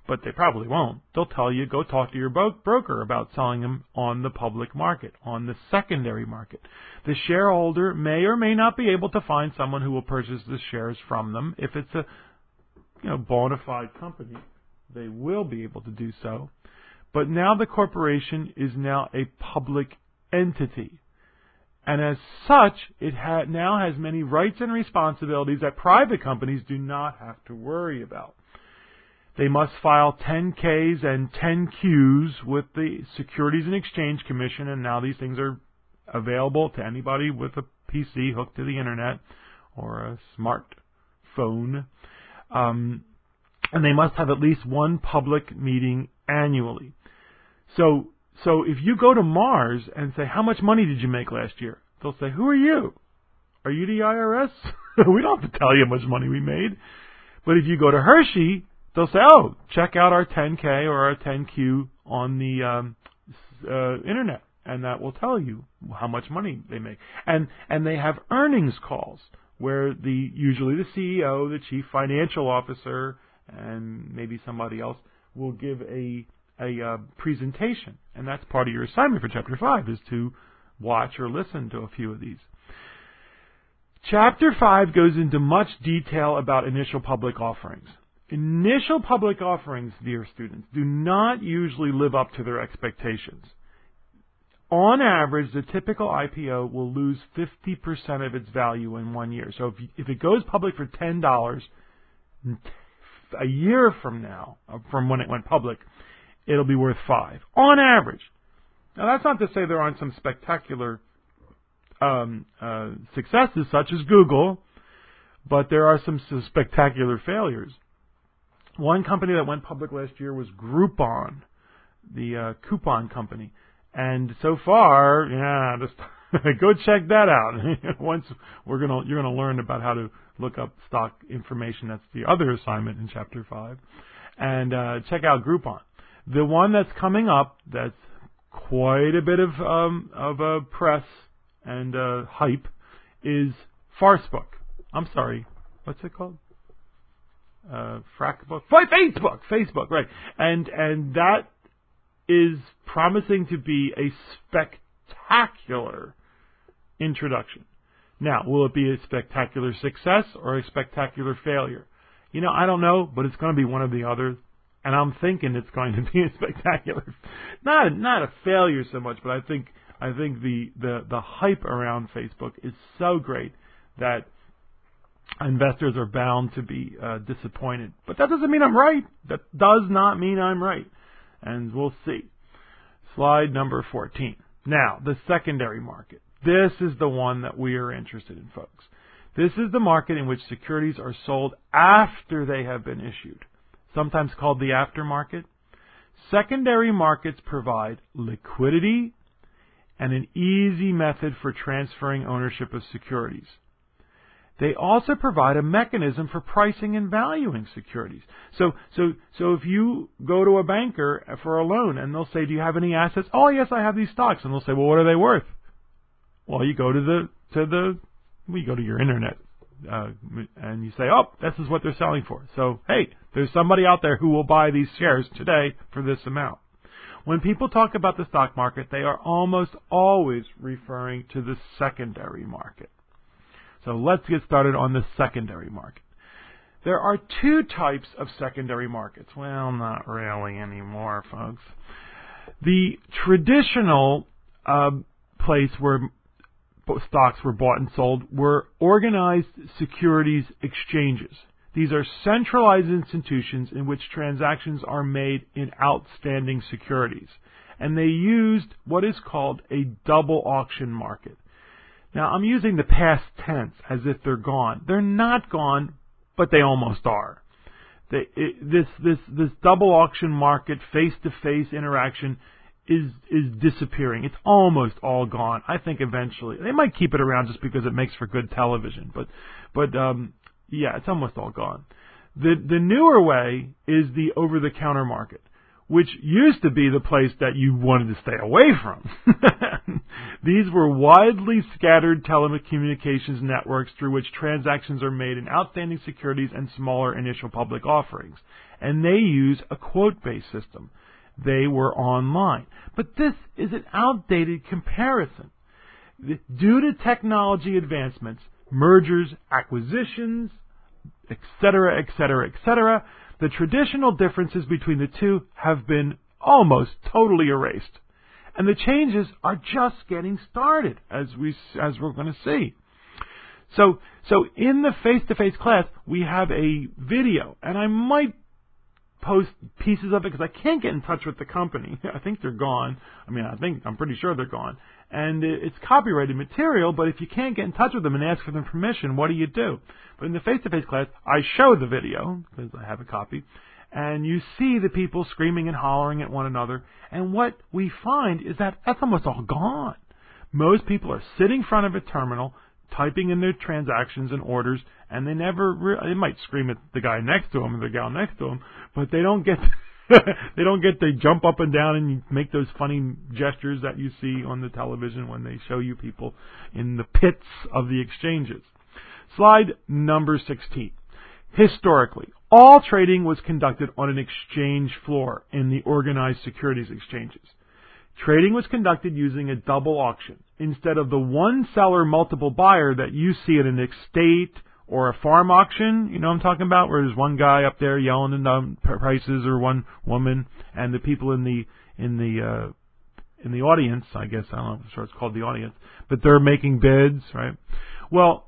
but they probably won't. They'll tell you, go talk to your broker about selling them on the public market, on the secondary market. The shareholder may or may not be able to find someone who will purchase the shares from them. If it's a bona fide company, they will be able to do so. But now the corporation is now a public entity. And as such, it now has many rights and responsibilities that private companies do not have to worry about. They must file 10Ks and 10Qs with the Securities and Exchange Commission, and now these things are available to anybody with a PC hooked to the internet or a smartphone. And they must have at least one public meeting annually. So if you go to Mars and say, how much money did you make last year? They'll say, who are you? Are you the IRS? We don't have to tell you how much money we made. But if you go to Hershey, they'll say, oh, check out our 10K or our 10Q on the internet. And that will tell you how much money they make. And they have earnings calls where usually the CEO, the chief financial officer, and maybe somebody else will give a presentation. And that's part of your assignment for Chapter 5 is to watch or listen to a few of these. Chapter 5 goes into much detail about initial public offerings. Initial public offerings, dear students, do not usually live up to their expectations. On average, the typical IPO will lose 50% of its value in 1 year. So if it goes public for $10 a year from now, from when it went public, it'll be worth $5 on average. Now, that's not to say there aren't some spectacular successes, such as Google, but there are some spectacular failures. One company that went public last year was Groupon, the coupon company. And so far, just go check that out. Once you're gonna learn about how to look up stock information. That's the other assignment in Chapter 5. And check out Groupon. The one that's coming up, that's quite a bit of press and hype, is Farcebook. I'm sorry, what's it called? Frackbook? Facebook, right? And that is promising to be a spectacular introduction. Now, will it be a spectacular success or a spectacular failure? I don't know, but it's going to be one of the others. And I'm thinking it's going to be a spectacular, not a failure so much, but I think the hype around Facebook is so great that investors are bound to be disappointed. But that doesn't mean I'm right. That does not mean I'm right. And we'll see. Slide number 14. Now, the secondary market. This is the one that we are interested in, folks. This is the market in which securities are sold after they have been issued, sometimes called the aftermarket. Secondary markets provide liquidity and an easy method for transferring ownership of securities. They also provide a mechanism for pricing and valuing securities. So if you go to a banker for a loan and they'll say, do you have any assets? Oh, yes, I have these stocks. And they'll say, well, what are they worth? Well, you go to your internet and you say, oh, this is what they're selling for. So, hey, there's somebody out there who will buy these shares today for this amount. When people talk about the stock market, they are almost always referring to the secondary market. So let's get started on the secondary market. There are two types of secondary markets. Well, not really anymore, folks. The traditional place where stocks were bought and sold were organized securities exchanges. These are centralized institutions in which transactions are made in outstanding securities. And they used what is called a double auction market. Now, I'm using the past tense as if they're gone. They're not gone, but they almost are. This double auction market, face-to-face interaction, is disappearing. It's almost all gone. I think eventually they might keep it around just because it makes for good television. But it's almost all gone. The newer way is the over-the-counter market, which used to be the place that you wanted to stay away from. These were widely scattered telecommunications networks through which transactions are made in outstanding securities and smaller initial public offerings. and they use a quote-based system. They were online. But this is an outdated comparison. Due to technology advancements, mergers, acquisitions, etc., etc., etc., the traditional differences between the two have been almost totally erased. And the changes are just getting started, as we're going to see. So in the face-to-face class, we have a video, and I might post pieces of it because I can't get in touch with the company. I think they're gone. I'm pretty sure they're gone. And it's copyrighted material, but if you can't get in touch with them and ask for them permission, what do you do? But in the face-to-face class, I show the video, because I have a copy, and you see the people screaming and hollering at one another, and what we find is that that's almost all gone. Most people are sitting in front of a terminal, typing in their transactions and orders, and they might scream at the guy next to them or the gal next to them, but they don't get to jump up and down and make those funny gestures that you see on the television when they show you people in the pits of the exchanges. Slide number 16. Historically, all trading was conducted on an exchange floor in the organized securities exchanges. Trading was conducted using a double auction instead of the one seller, multiple buyer that you see at an estate or a farm auction. You know what I'm talking about, where there's one guy up there yelling in prices, or one woman, and the people in the audience, I guess, I don't know if it's called the audience, but they're making bids, right? Well,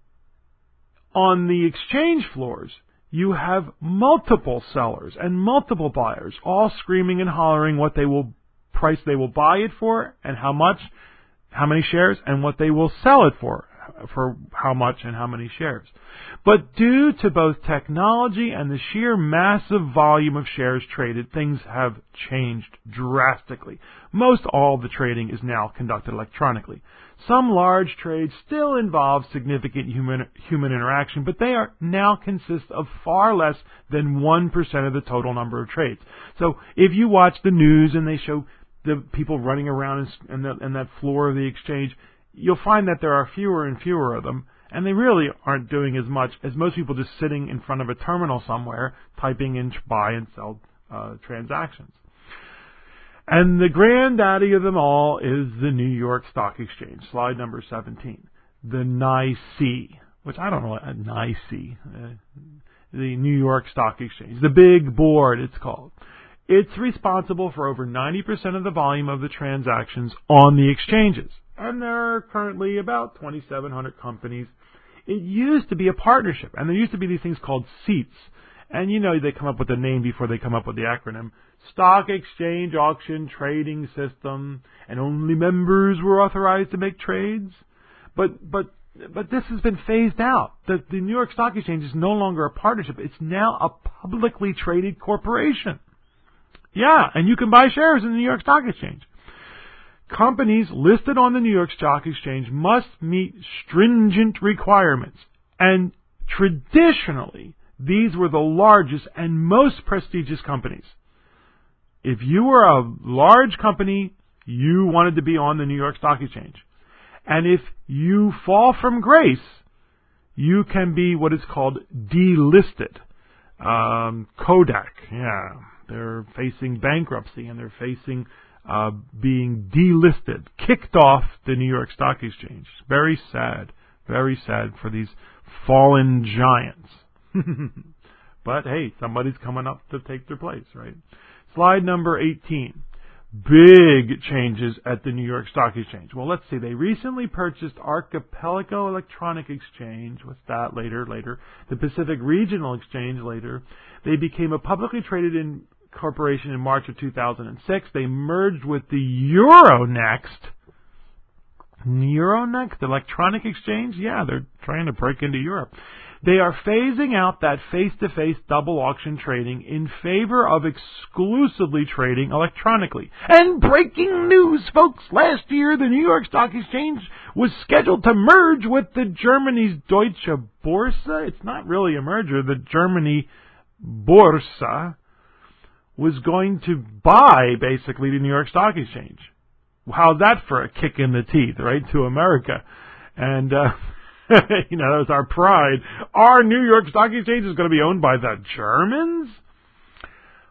on the exchange floors, you have multiple sellers and multiple buyers, all screaming and hollering what price they will buy it for, and how much, how many shares, and what they will sell it for how much and how many shares. But due to both technology and the sheer massive volume of shares traded, things have changed drastically. Most all the trading is now conducted electronically. Some large trades still involve significant human interaction, but they now consist of far less than 1% of the total number of trades. So if you watch the news and they show the people running around in that floor of the exchange, you'll find that there are fewer and fewer of them, and they really aren't doing as much as most people just sitting in front of a terminal somewhere, typing in buy and sell transactions. And the granddaddy of them all is the New York Stock Exchange. Slide number 17. The NYSE, which I don't know, NYSE, the New York Stock Exchange, the big board it's called. It's responsible for over 90% of the volume of the transactions on the exchanges. And there are currently about 2,700 companies. It used to be a partnership, and there used to be these things called seats. And you know, they come up with a name before they come up with the acronym. Stock Exchange Auction Trading System, and only members were authorized to make trades. But this has been phased out. The New York Stock Exchange is no longer a partnership. It's now a publicly traded corporation. Yeah, and you can buy shares in the New York Stock Exchange. Companies listed on the New York Stock Exchange must meet stringent requirements, and traditionally, these were the largest and most prestigious companies. If you were a large company, you wanted to be on the New York Stock Exchange. And if you fall from grace, you can be what is called delisted. Kodak, yeah, they're facing bankruptcy, and they're facing being delisted, kicked off the New York Stock Exchange. Very sad for these fallen giants. But hey, somebody's coming up to take their place, right? Slide number 18. Big changes at the New York Stock Exchange. Well, let's see. They recently purchased Archipelago Electronic Exchange. What's that? Later. The Pacific Regional Exchange later. They became a publicly traded corporation in March of 2006. They merged with the Euronext. Euronext Electronic Exchange? Yeah, they're trying to break into Europe. They are phasing out that face-to-face double auction trading in favor of exclusively trading electronically. And breaking news, folks! Last year, the New York Stock Exchange was scheduled to merge with the Germany's Deutsche Börse. It's not really a merger. The Germany Börse was going to buy, basically, the New York Stock Exchange. How's that for a kick in the teeth, right, to America? And, that was our pride. Our New York Stock Exchange is going to be owned by the Germans?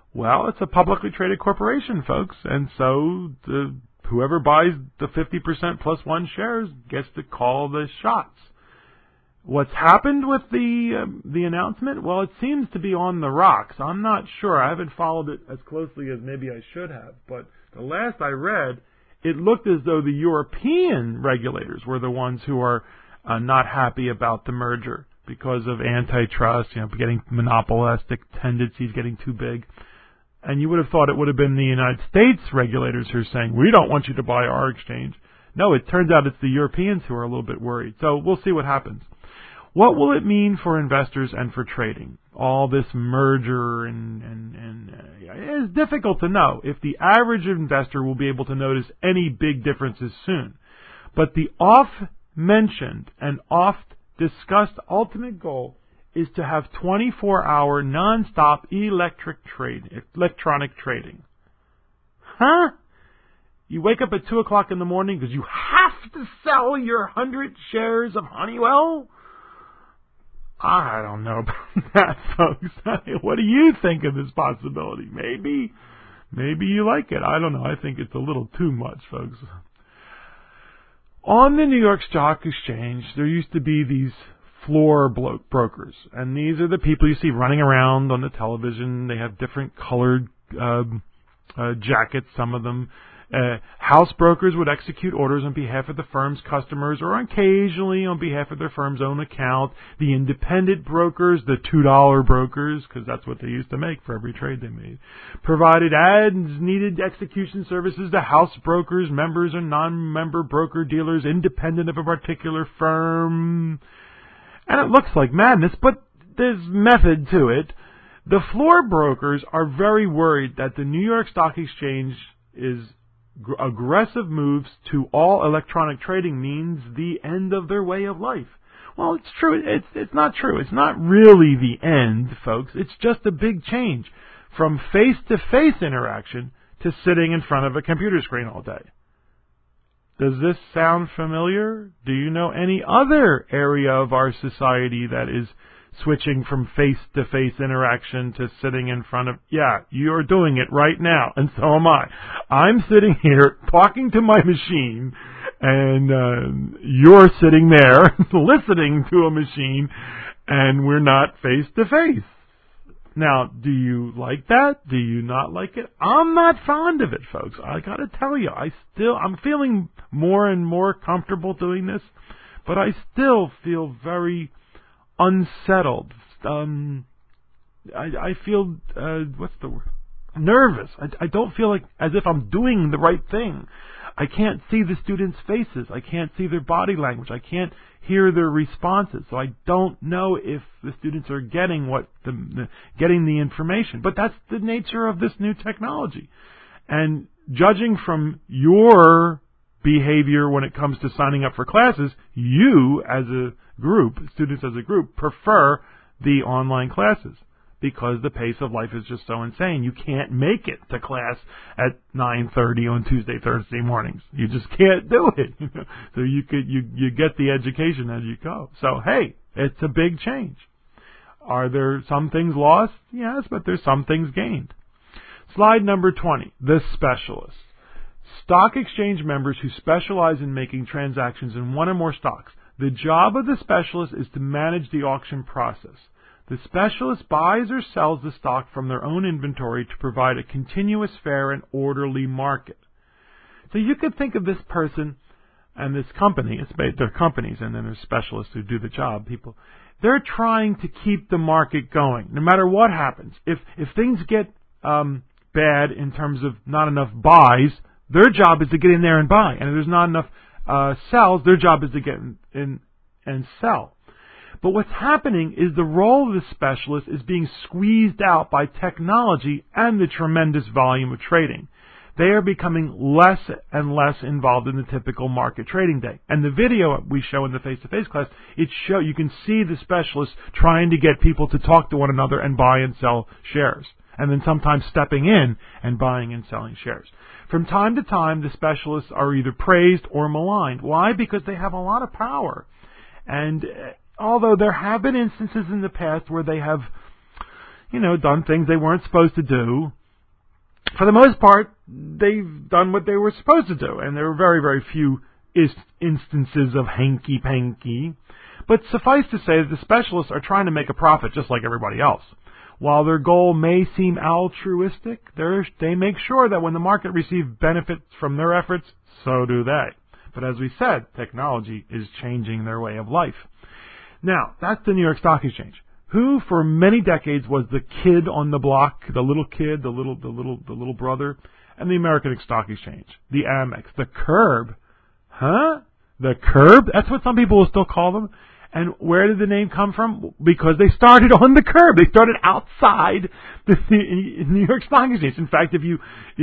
Well, it's a publicly traded corporation, folks, and so whoever buys the 50% plus one shares gets to call the shots. What's happened with the announcement? Well, it seems to be on the rocks. I'm not sure. I haven't followed it as closely as maybe I should have, but the last I read, it looked as though the European regulators were the ones who are not happy about the merger because of antitrust, getting monopolistic tendencies, getting too big. And you would have thought it would have been the United States regulators who are saying, we don't want you to buy our exchange. No, it turns out it's the Europeans who are a little bit worried. So we'll see what happens. What will it mean for investors and for trading? All this merger and it's difficult to know if the average investor will be able to notice any big differences soon. But the oft-mentioned and oft-discussed ultimate goal is to have 24-hour non-stop electronic trading. Huh? You wake up at 2 o'clock in the morning because you have to sell your 100 shares of Honeywell? I don't know about that, folks. What do you think of this possibility? Maybe you like it. I don't know. I think it's a little too much, folks. On the New York Stock Exchange, there used to be these floor brokers, and these are the people you see running around on the television. They have different colored jackets, some of them. House brokers would execute orders on behalf of the firm's customers or occasionally on behalf of their firm's own account. The independent brokers, the $2 brokers, because that's what they used to make for every trade they made, provided as-needed execution services to house brokers, members or non-member broker-dealers independent of a particular firm. And it looks like madness, but there's method to it. The floor brokers are very worried that the New York Stock Exchange is aggressive moves to all electronic trading means the end of their way of life. Well, it's true. It's not true. It's not really the end, folks. It's just a big change from face-to-face interaction to sitting in front of a computer screen all day. Does this sound familiar? Do you know any other area of our society that is switching from face-to-face interaction to sitting in front of... Yeah, you're doing it right now, and so am I. I'm sitting here talking to my machine, and you're sitting there listening to a machine, and we're not face-to-face. Now, do you like that? Do you not like it? I'm not fond of it, folks. I got to tell you, I'm feeling more and more comfortable doing this, but I still feel very unsettled. I feel what's the word? Nervous. I don't feel like as if I'm doing the right thing. I can't see the students' faces. I can't see their body language. I can't hear their responses. So I don't know if the students are getting getting the information. But that's the nature of this new technology. And judging from your behavior when it comes to signing up for classes, you as a group, students as a group, prefer the online classes because the pace of life is just so insane. You can't make it to class at 9:30 on Tuesday, Thursday mornings. You just can't do it. So you get the education as you go. So hey, it's a big change. Are there some things lost? Yes, but there's some things gained. Slide number 20, the specialists. Stock exchange members who specialize in making transactions in one or more stocks. The job of the specialist is to manage the auction process. The specialist buys or sells the stock from their own inventory to provide a continuous, fair, and orderly market. So you could think of this person and this company, they're companies and then there's specialists who do the job, people. They're trying to keep the market going, no matter what happens. If things get bad in terms of not enough buys, their job is to get in there and buy. And if there's not enough sells, their job is to get in and sell. But what's happening is the role of the specialist is being squeezed out by technology and the tremendous volume of trading. They are becoming less and less involved in the typical market trading day. And the video we show in the face-to-face class, you can see the specialists trying to get people to talk to one another and buy and sell shares. And then sometimes stepping in and buying and selling shares. From time to time, the specialists are either praised or maligned. Why? Because they have a lot of power. And although there have been instances in the past where they have, done things they weren't supposed to do, for the most part, they've done what they were supposed to do, and there were very, very few instances of hanky-panky. But suffice to say that the specialists are trying to make a profit just like everybody else. While their goal may seem altruistic, they make sure that when the market receives benefits from their efforts, so do they. But as we said, technology is changing their way of life. Now, that's the New York Stock Exchange, who for many decades was the kid on the block, the little kid, the little brother, and the American Stock Exchange, the Amex, the Curb. Huh? The Curb? That's what some people will still call them. And where did the name come from? Because they started on the curb. They started outside the New York Stock Exchange. In fact, if you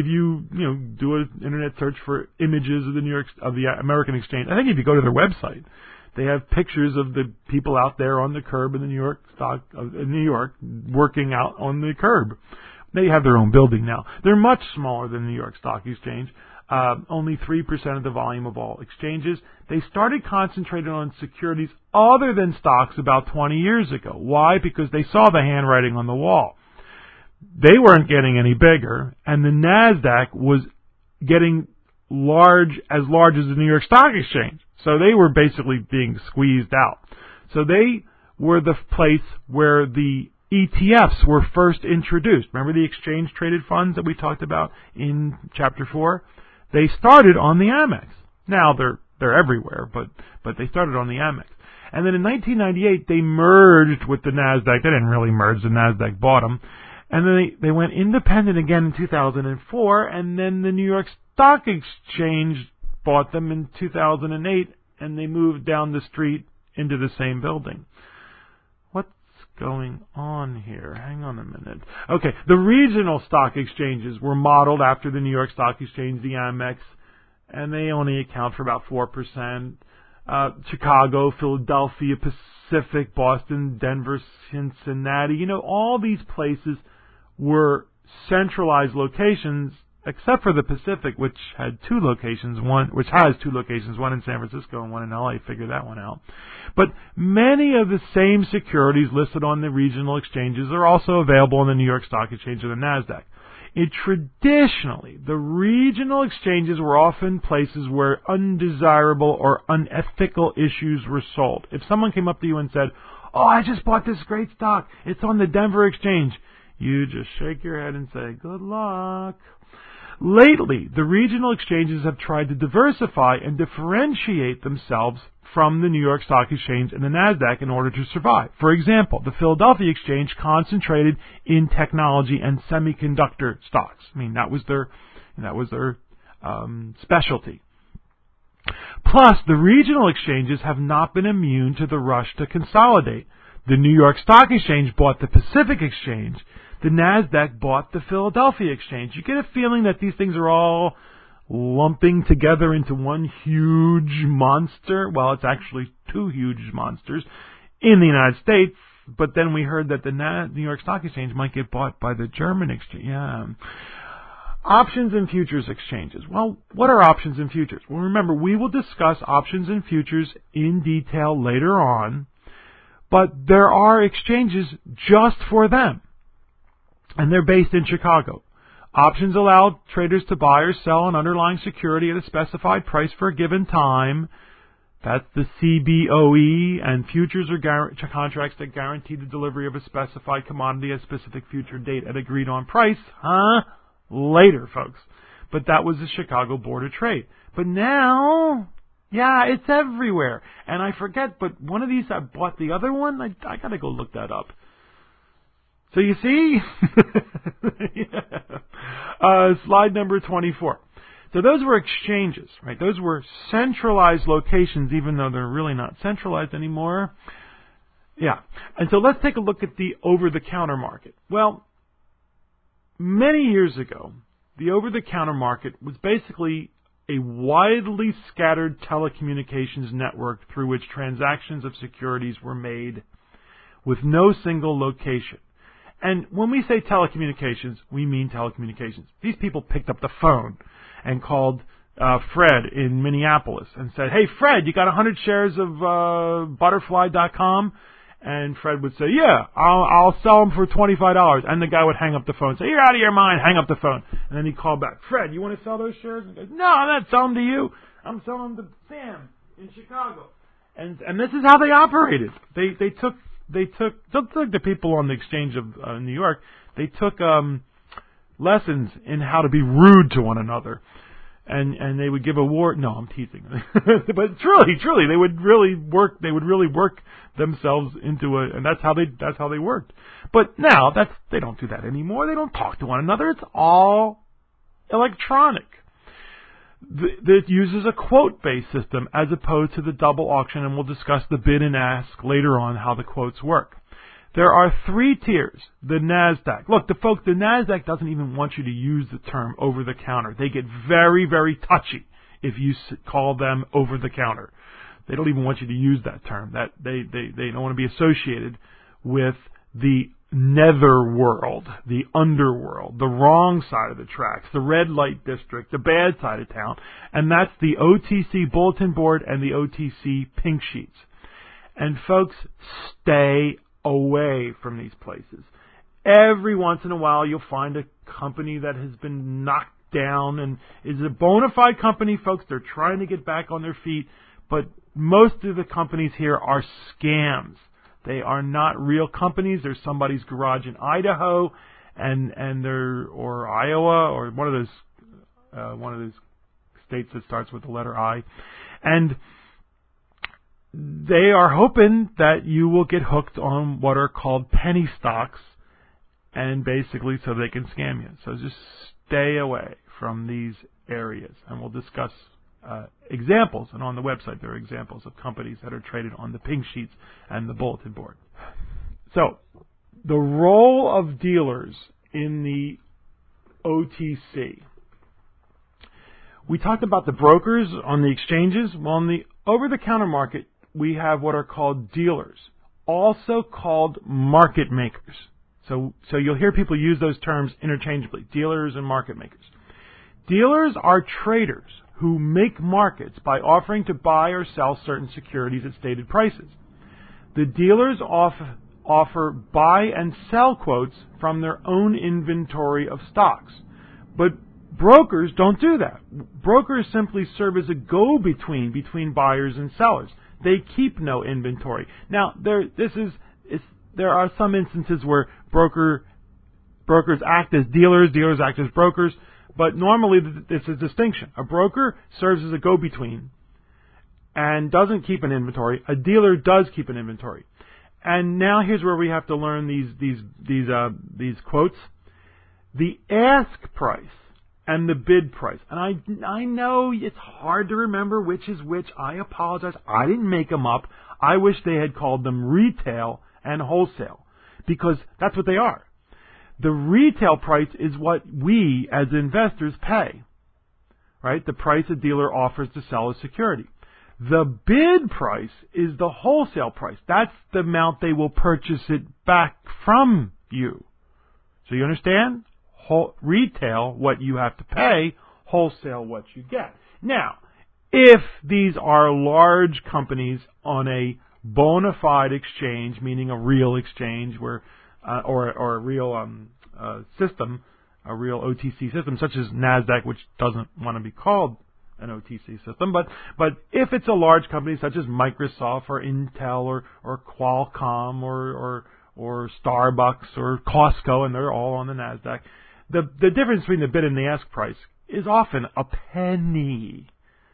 do an internet search for images of the American Exchange, I think if you go to their website, they have pictures of the people out there on the curb in the New York working out on the curb. They have their own building now. They're much smaller than the New York Stock Exchange. Only 3% of the volume of all exchanges. They started concentrating on securities other than stocks about 20 years ago. Why? Because they saw the handwriting on the wall. They weren't getting any bigger, and the NASDAQ was getting large as the New York Stock Exchange. So they were basically being squeezed out. So they were the place where the ETFs were first introduced. Remember the exchange-traded funds that we talked about in Chapter 4? They started on the Amex. Now they're everywhere, but they started on the Amex. And then in 1998, they merged with the NASDAQ. They didn't really merge. The NASDAQ bought them. And then they went independent again in 2004, and then the New York Stock Exchange bought them in 2008, and they moved down the street into the same building. What's going on here? Hang on a minute. Okay, the regional stock exchanges were modeled after the New York Stock Exchange, the Amex, and they only account for about 4%. Chicago, Philadelphia, Pacific, Boston, Denver, Cincinnati, all these places were centralized locations, except for the Pacific, which had two locations, one in San Francisco and one in LA. Figure that one out. But many of the same securities listed on the regional exchanges are also available on the New York Stock Exchange or the NASDAQ. Traditionally, the regional exchanges were often places where undesirable or unethical issues were sold. If someone came up to you and said, "Oh, I just bought this great stock. It's on the Denver Exchange," you just shake your head and say, "Good luck." Lately, the regional exchanges have tried to diversify and differentiate themselves from the New York Stock Exchange and the NASDAQ in order to survive. For example, the Philadelphia Exchange concentrated in technology and semiconductor stocks. I mean, that was their specialty. Plus, the regional exchanges have not been immune to the rush to consolidate. The New York Stock Exchange bought the Pacific Exchange. The NASDAQ bought the Philadelphia Exchange. You get a feeling that these things are all lumping together into one huge monster. Well, it's actually two huge monsters in the United States, but then we heard that the New York Stock Exchange might get bought by the German exchange. Yeah. Options and futures exchanges. Well, what are options and futures? Well, remember, we will discuss options and futures in detail later on, but there are exchanges just for them, and they're based in Chicago. Options allow traders to buy or sell an underlying security at a specified price for a given time. That's the CBOE, and futures are contracts that guarantee the delivery of a specified commodity at a specific future date at agreed on price. Later, folks. But that was the Chicago Board of Trade. But now, yeah, it's everywhere. And I forget, but one of these, I bought the other one. I got to go look that up. So you see, slide number 24. So those were exchanges, right? Those were centralized locations, even though they're really not centralized anymore. Yeah. And so let's take a look at the over-the-counter market. Well, many years ago, the over-the-counter market was basically a widely scattered telecommunications network through which transactions of securities were made with no single location. And when we say telecommunications, we mean telecommunications. These people picked up the phone and called Fred in Minneapolis and said, "Hey, Fred, you got 100 shares of Butterfly.com?" And Fred would say, yeah, I'll sell them for $25. And the guy would hang up the phone and say, you're out of your mind, hang up the phone. And then he'd call back, Fred, you want to sell those shares? And he goes, no, I'm not selling them to you. I'm selling them to Sam in Chicago. And this is how they operated. They took the people on the exchange of New York, they took lessons in how to be rude to one another. And they would give a war. No, I'm teasing. But truly, they would really work. They would really work themselves into and that's how they worked. But now they don't do that anymore. They don't talk to one another. It's all electronic. It uses a quote-based system as opposed to the double auction, and we'll discuss the bid and ask later on how the quotes work. There are 3 tiers. The NASDAQ. Look, the NASDAQ doesn't even want you to use the term over-the-counter. They get very, very touchy if you call them over-the-counter. They don't even want you to use that term. That they don't want to be associated with the netherworld, the underworld, the wrong side of the tracks, the red light district, the bad side of town, and that's the OTC bulletin board and the OTC pink sheets. And folks, stay away from these places. Every once in a while you'll find a company that has been knocked down and is a bona fide company, folks. They're trying to get back on their feet, but most of the companies here are scams. They are not real companies. There's somebody's garage in Idaho and they're, or Iowa, or one of those states that starts with the letter I, and they are hoping that you will get hooked on what are called penny stocks, and basically so they can scam you. So just stay away from these areas, and we'll discuss examples. And on the website there are examples of companies that are traded on the pink sheets and the bulletin board. So the role of dealers in the OTC. We talked about the brokers on the exchanges. Well, on the over-the-counter market, we have what are called dealers, also called market makers. So you'll hear people use those terms interchangeably, dealers and market makers. Dealers are traders who make markets by offering to buy or sell certain securities at stated prices. The dealers offer buy and sell quotes from their own inventory of stocks. But brokers don't do that. Brokers simply serve as a go-between between buyers and sellers. They keep no inventory. Now, there are some instances where brokers act as dealers, dealers act as brokers, but normally it's a distinction. A broker serves as a go-between and doesn't keep an inventory. A dealer does keep an inventory. And now here's where we have to learn these quotes. The ask price and the bid price. And I know it's hard to remember which is which. I apologize. I didn't make them up. I wish they had called them retail and wholesale, because that's what they are. The retail price is what we as investors pay, right? The price a dealer offers to sell a security. The bid price is the wholesale price. That's the amount they will purchase it back from you. So you understand? Retail, what you have to pay. Wholesale, what you get. Now, if these are large companies on a bona fide exchange, meaning a real exchange where or a real system, a real OTC system, such as NASDAQ, which doesn't want to be called an OTC system, but if it's a large company such as Microsoft or Intel or Qualcomm or Starbucks or Costco, and they're all on the NASDAQ, the difference between the bid and the ask price is often a penny.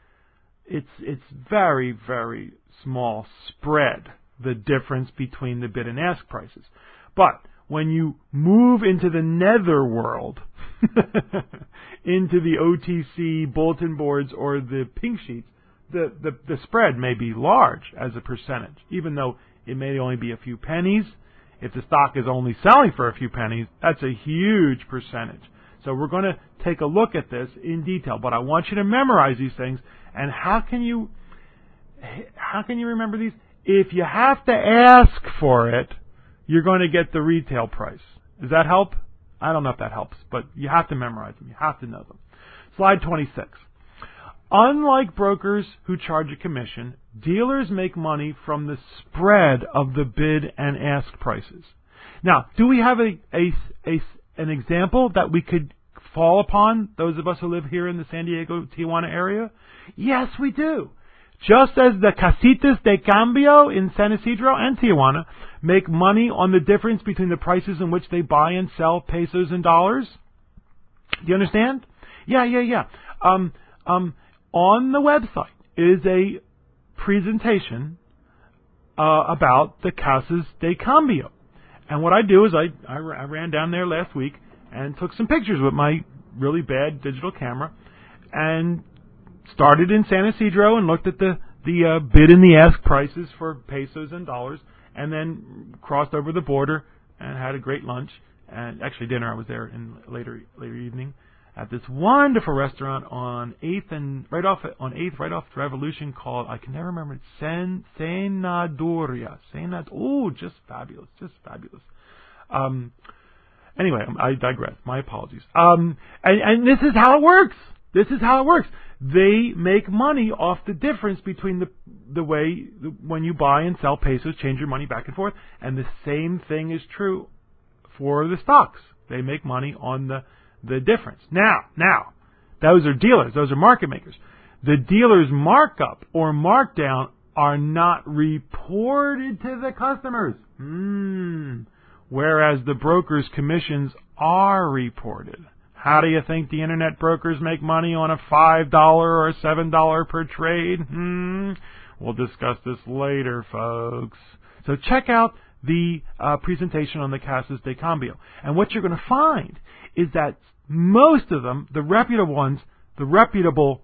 It's very, very small spread, the difference between the bid and ask prices. But when you move into the netherworld, into the OTC bulletin boards or the pink sheets, the spread may be large as a percentage, even though it may only be a few pennies. If the stock is only selling for a few pennies, that's a huge percentage. So we're going to take a look at this in detail, but I want you to memorize these things. And how can you remember these? If you have to ask for it, you're going to get the retail price. Does that help? I don't know if that helps, but you have to memorize them. You have to know them. Slide 26. Unlike brokers who charge a commission, dealers make money from the spread of the bid and ask prices. Now, do we have an example that we could fall upon, those of us who live here in the San Diego, Tijuana area? Yes, we do. Just as the casitas de cambio in San Isidro and Tijuana make money on the difference between the prices in which they buy and sell pesos and dollars. Do you understand? Yeah. On the website is a presentation about the Casas de Cambio. And what I do is I ran down there last week and took some pictures with my really bad digital camera and started in San Isidro and looked at the bid and the ask prices for pesos and dollars, and then crossed over the border and had a great lunch, and actually dinner. I was there in later evening at this wonderful restaurant on 8th and right off Revolution called, I can never remember it, Senadoria. Just fabulous. Anyway, I digress. My apologies. And this is how it works. They make money off the difference between the way when you buy and sell pesos, change your money back and forth, and the same thing is true for the stocks. They make money on the difference. Now, those are dealers. Those are market makers. The dealer's markup or markdown are not reported to the customers. Whereas the broker's commissions are reported. How do you think the internet brokers make money on a $5 or $7 per trade? We'll discuss this later, folks. So check out the presentation on the Casas de Cambio. And what you're going to find is that most of them, the reputable ones, the reputable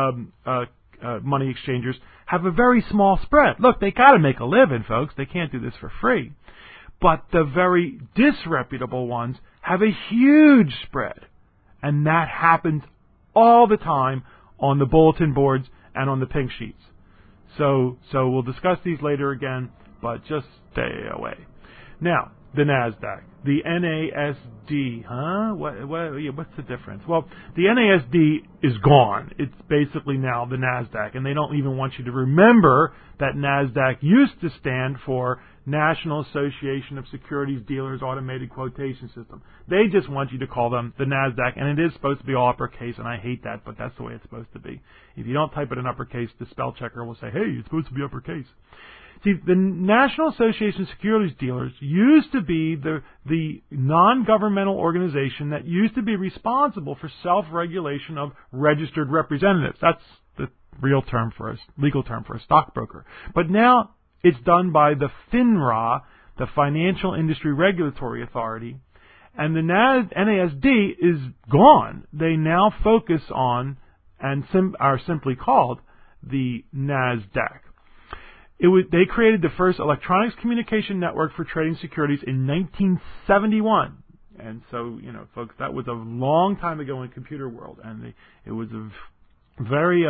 money exchangers, have a very small spread. Look, they got to make a living, folks. They can't do this for free. But the very disreputable ones have a huge spread. And that happens all the time on the bulletin boards and on the pink sheets. So we'll discuss these later again, but just stay away. Now, the NASDAQ, the NASD, what's the difference? Well, the NASD is gone. It's basically now the NASDAQ, and they don't even want you to remember that NASDAQ used to stand for National Association of Securities Dealers Automated Quotation System. They just want you to call them the NASDAQ, and it is supposed to be all uppercase, and I hate that, but that's the way it's supposed to be. If you don't type it in uppercase, the spell checker will say, hey, it's supposed to be uppercase. See, the National Association of Securities Dealers used to be the non-governmental organization that used to be responsible for self-regulation of registered representatives. That's the legal term for a stockbroker. But now it's done by the FINRA, the Financial Industry Regulatory Authority, and the NASD is gone. They now focus on and are simply called the NASDAQ. They created the first electronics communication network for trading securities in 1971. And so, folks, that was a long time ago in the computer world. And it was a very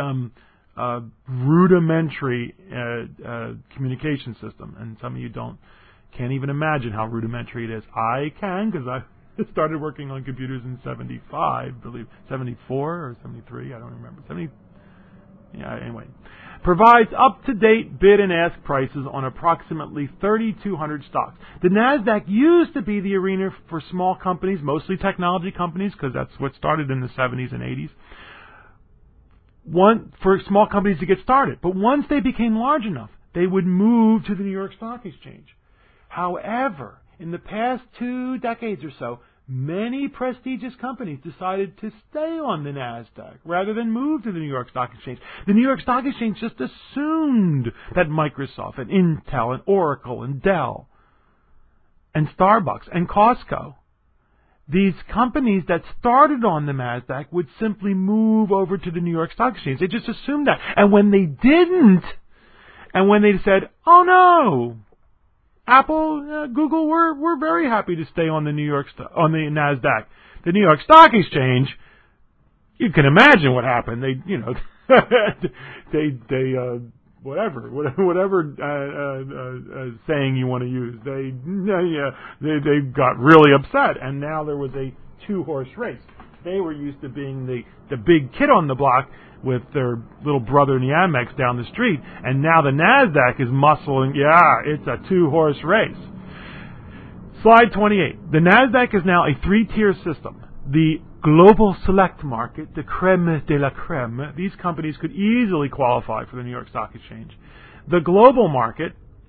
rudimentary communication system. And some of you can't even imagine how rudimentary it is. I can, because I started working on computers in 75, I believe, 74 or 73, I don't remember. Anyway. Provides up-to-date bid and ask prices on approximately 3,200 stocks. The NASDAQ used to be the arena for small companies, mostly technology companies, because that's what started in the 70s and 80s. For small companies to get started. But once they became large enough, they would move to the New York Stock Exchange. However, in the past 2 decades or so, many prestigious companies decided to stay on the NASDAQ rather than move to the New York Stock Exchange. The New York Stock Exchange just assumed that Microsoft and Intel and Oracle and Dell and Starbucks and Costco, these companies that started on the NASDAQ, would simply move over to the New York Stock Exchange. They just assumed that. And when they didn't, and when they said, oh no, Apple, Google, we're very happy to stay on the on the NASDAQ. The New York Stock Exchange, you can imagine what happened. They, whatever saying you want to use, they got really upset, and now there was a 2-horse race. They were used to being the big kid on the block with their little brother in the Amex down the street. And now the NASDAQ is muscling. Yeah, it's a two-horse race. Slide 28. The NASDAQ is now a three-tier system. The global select market, the creme de la creme, these companies could easily qualify for the New York Stock Exchange. The global market,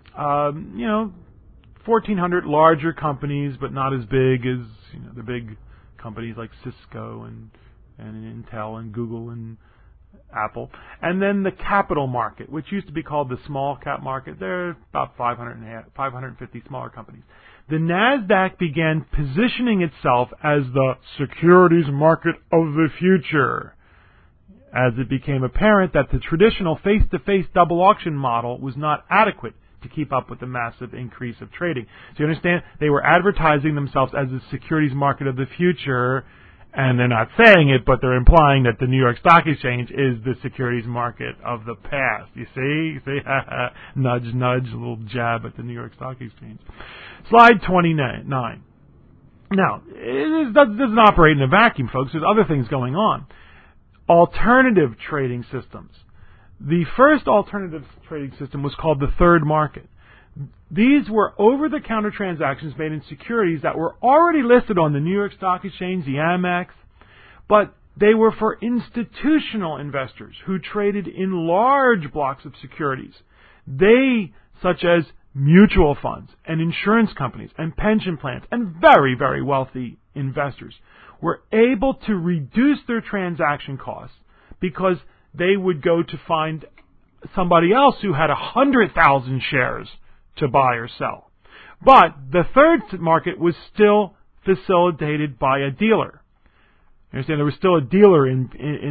1,400 larger companies, but not as big as the big companies like Cisco and Intel and Google and Apple. And then the capital market, which used to be called the small cap market. There are about 550 smaller companies. The NASDAQ began positioning itself as the securities market of the future, as it became apparent that the traditional face-to-face double auction model was not adequate to keep up with the massive increase of trading. So you understand, they were advertising themselves as the securities market of the future, and they're not saying it, but they're implying that the New York Stock Exchange is the securities market of the past. You see? Nudge, nudge, a little jab at the New York Stock Exchange. Slide 29. Now, this doesn't operate in a vacuum, folks. There's other things going on. Alternative trading systems. The first alternative trading system was called the third market. These were over-the-counter transactions made in securities that were already listed on the New York Stock Exchange, the Amex, but they were for institutional investors who traded in large blocks of securities. They, such as mutual funds and insurance companies and pension plans and very, very wealthy investors, were able to reduce their transaction costs because they would go to find somebody else who had 100,000 shares to buy or sell. But the third market was still facilitated by a dealer. You understand? There was still a dealer in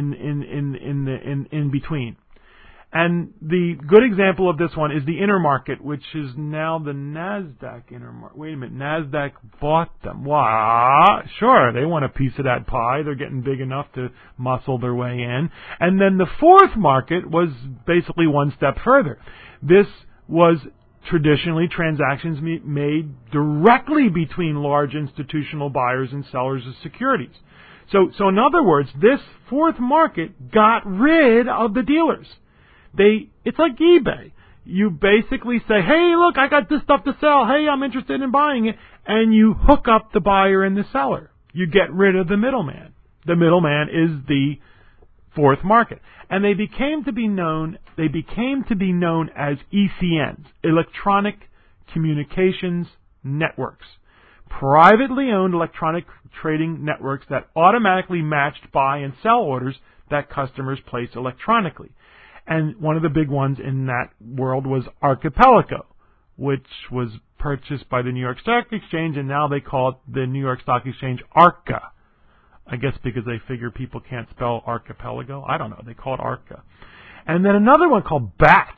between. And the good example of this one is the intermarket, which is now the NASDAQ intermarket. Wait a minute, NASDAQ bought them. Wow, sure, they want a piece of that pie. They're getting big enough to muscle their way in. And then the fourth market was basically one step further. This was traditionally transactions made directly between large institutional buyers and sellers of securities. So in other words, this fourth market got rid of the dealers. It's like eBay. You basically say, hey, look, I got this stuff to sell. Hey, I'm interested in buying it. And you hook up the buyer and the seller. You get rid of the middleman. The middleman is the fourth market. And they became to be known as ECNs, Electronic Communications Networks. Privately owned electronic trading networks that automatically matched buy and sell orders that customers place electronically. And one of the big ones in that world was Archipelago, which was purchased by the New York Stock Exchange, and now they call it the New York Stock Exchange Arca. I guess because they figure people can't spell archipelago. I don't know. They call it Arca. And then another one called BATS.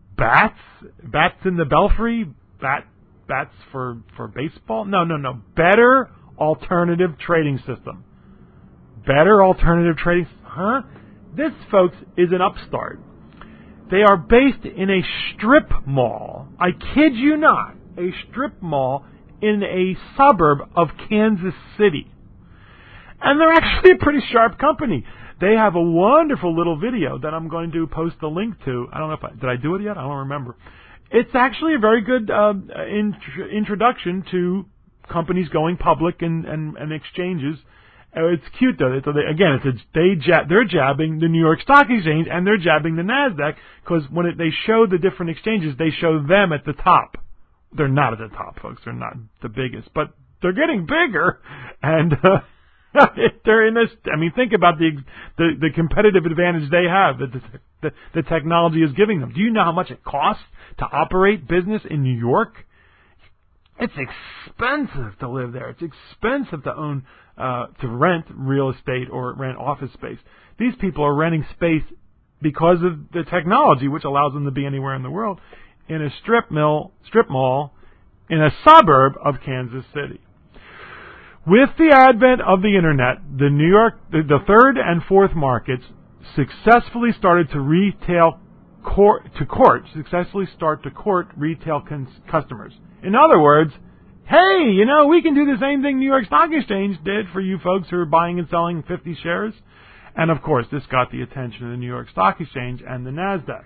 Bats in the belfry? Bats for baseball? No. Better Alternative Trading System. Better Alternative Trading System. Huh? This, folks, is an upstart. They are based in a strip mall. I kid you not. A strip mall in a suburb of Kansas City. And they're actually a pretty sharp company. They have a wonderful little video that I'm going to post the link to. I don't know did I do it yet? I don't remember. It's actually a very good introduction to companies going public and exchanges. It's cute though. They're jabbing the New York Stock Exchange and they're jabbing the NASDAQ because when they show the different exchanges, they show them at the top. They're not at the top, folks. They're not the biggest, but they're getting bigger and. They're in this. I mean, think about the competitive advantage they have that the technology is giving them. Do you know how much it costs to operate business in New York? It's expensive to live there. It's expensive to own, to rent real estate or rent office space. These people are renting space because of the technology, which allows them to be anywhere in the world, in a strip mall in a suburb of Kansas City. With the advent of the internet, the third and fourth markets successfully started to court retail customers. In other words, hey, we can do the same thing New York Stock Exchange did for you folks who are buying and selling 50 shares. And, of course, this got the attention of the New York Stock Exchange and the NASDAQ.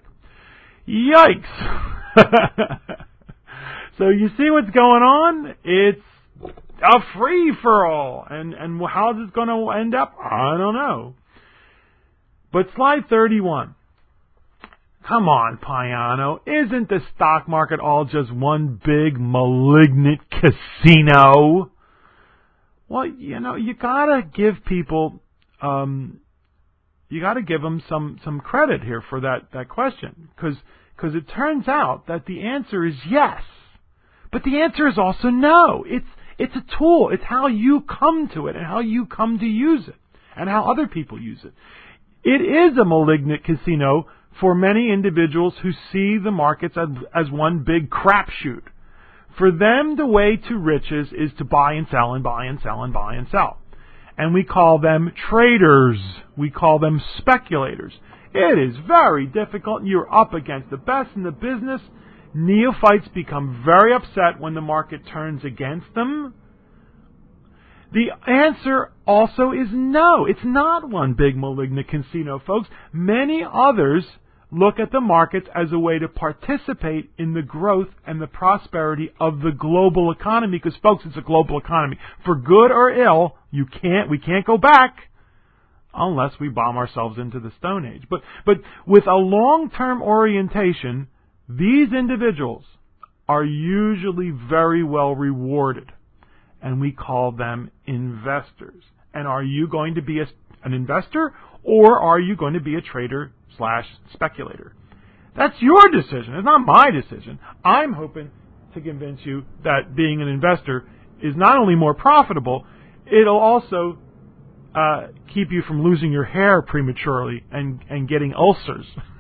Yikes! So you see what's going on? It's a free-for-all. And how's it going to end up? I don't know. But slide 31. Come on, Payano. Isn't the stock market all just one big malignant casino? Well, you gotta give people, you gotta give them some credit here for that question. Because it turns out that the answer is yes. But the answer is also no. It's a tool. It's how you come to it and how you come to use it and how other people use it. It is a malignant casino for many individuals who see the markets as one big crapshoot. For them, the way to riches is to buy and sell and buy and sell and buy and sell. And we call them traders. We call them speculators. It is very difficult. You're up against the best in the business. Neophytes become very upset when the market turns against them. The answer also is no. It's not one big malignant casino, folks. Many others look at the markets as a way to participate in the growth and the prosperity of the global economy. Because, folks, it's a global economy. For good or ill, we can't go back unless we bomb ourselves into the Stone Age. But with a long-term orientation, these individuals are usually very well rewarded, and we call them investors. And are you going to be an investor, or are you going to be a trader/speculator? That's your decision. It's not my decision. I'm hoping to convince you that being an investor is not only more profitable, it'll also keep you from losing your hair prematurely and getting ulcers.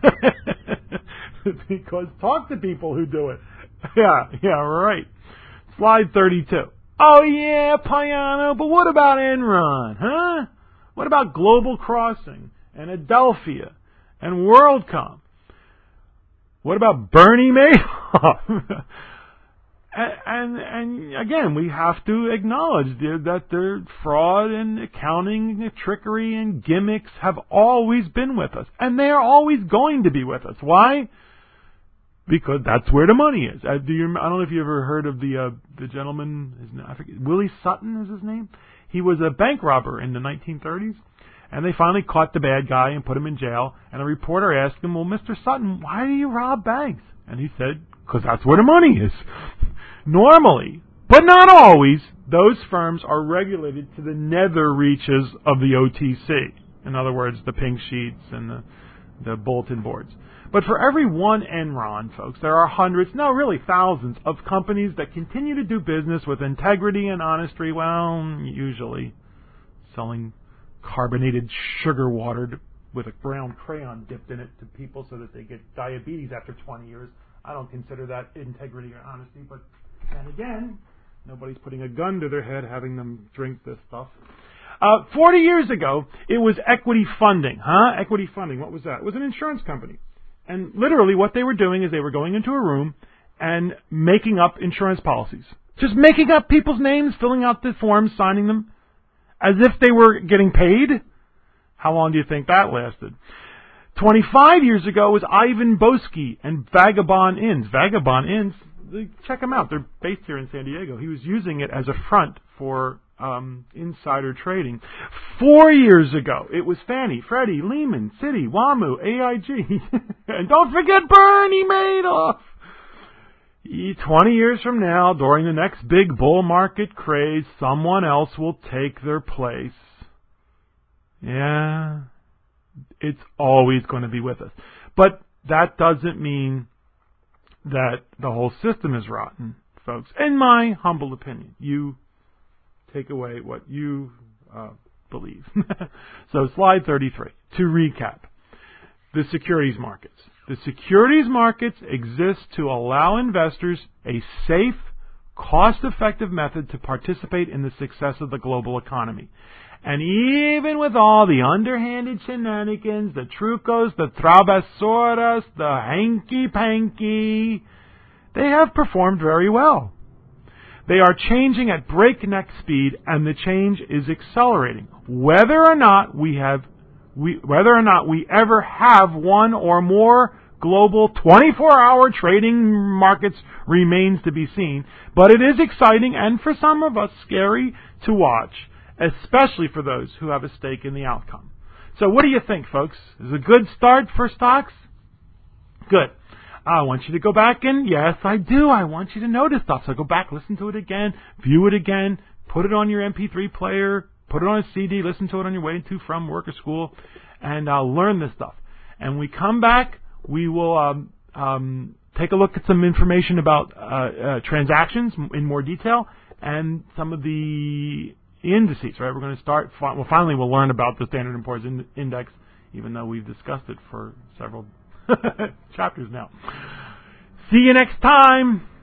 Because talk to people who do it. Yeah, right. Slide 32. Oh yeah, Payano, but what about Enron, huh? What about Global Crossing and Adelphia and WorldCom? What about Bernie Madoff? And again, we have to acknowledge that their fraud and accounting trickery and gimmicks have always been with us. And they are always going to be with us. Why? Because that's where the money is. I don't know if you ever heard of the gentleman, I forget, Willie Sutton is his name? He was a bank robber in the 1930s. And they finally caught the bad guy and put him in jail. And a reporter asked him, well, Mr. Sutton, why do you rob banks? And he said, because that's where the money is. Normally, but not always, those firms are regulated to the nether reaches of the OTC. In other words, the pink sheets and the bulletin boards. But for every one Enron, folks, there are hundreds, no, really thousands, of companies that continue to do business with integrity and honesty, well, usually selling carbonated sugar water with a brown crayon dipped in it to people so that they get diabetes after 20 years. I don't consider that integrity or honesty, but then again, nobody's putting a gun to their head having them drink this stuff. 40 years ago, it was equity funding. Equity funding, what was that? It was an insurance company. And literally what they were doing is they were going into a room and making up insurance policies. Just making up people's names, filling out the forms, signing them, as if they were getting paid. How long do you think that lasted? 25 years ago was Ivan Boesky and Vagabond Inns. Vagabond Inns, check them out. They're based here in San Diego. He was using it as a front for insider trading. 4 years ago, it was Fannie, Freddie, Lehman, Citi, WAMU, AIG. And don't forget Bernie Madoff. 20 years from now, during the next big bull market craze, someone else will take their place. Yeah, it's always going to be with us. But that doesn't mean that the whole system is rotten, folks. In my humble opinion, you take away what you believe. So slide 33. To recap, the securities markets. The securities markets exist to allow investors a safe, cost-effective method to participate in the success of the global economy. And even with all the underhanded shenanigans, the trucos, the travesuras, the hanky-panky, they have performed very well. They are changing at breakneck speed, and the change is accelerating. Whether or not we ever have one or more global 24-hour trading markets remains to be seen, but it is exciting and for some of us scary to watch, especially for those who have a stake in the outcome. So what do you think, folks? Is it a good start for stocks? Good. I want you to go back and, yes, I do. I want you to notice stuff. So go back, listen to it again, view it again, put it on your MP3 player, put it on a CD, listen to it on your way to, from, work, or school, and learn this stuff. And when we come back, we will take a look at some information about transactions in more detail and some of the indices, right? We're going to start, finally we'll learn about the Standard & Poor's Index, even though we've discussed it for several chapters now. See you next time.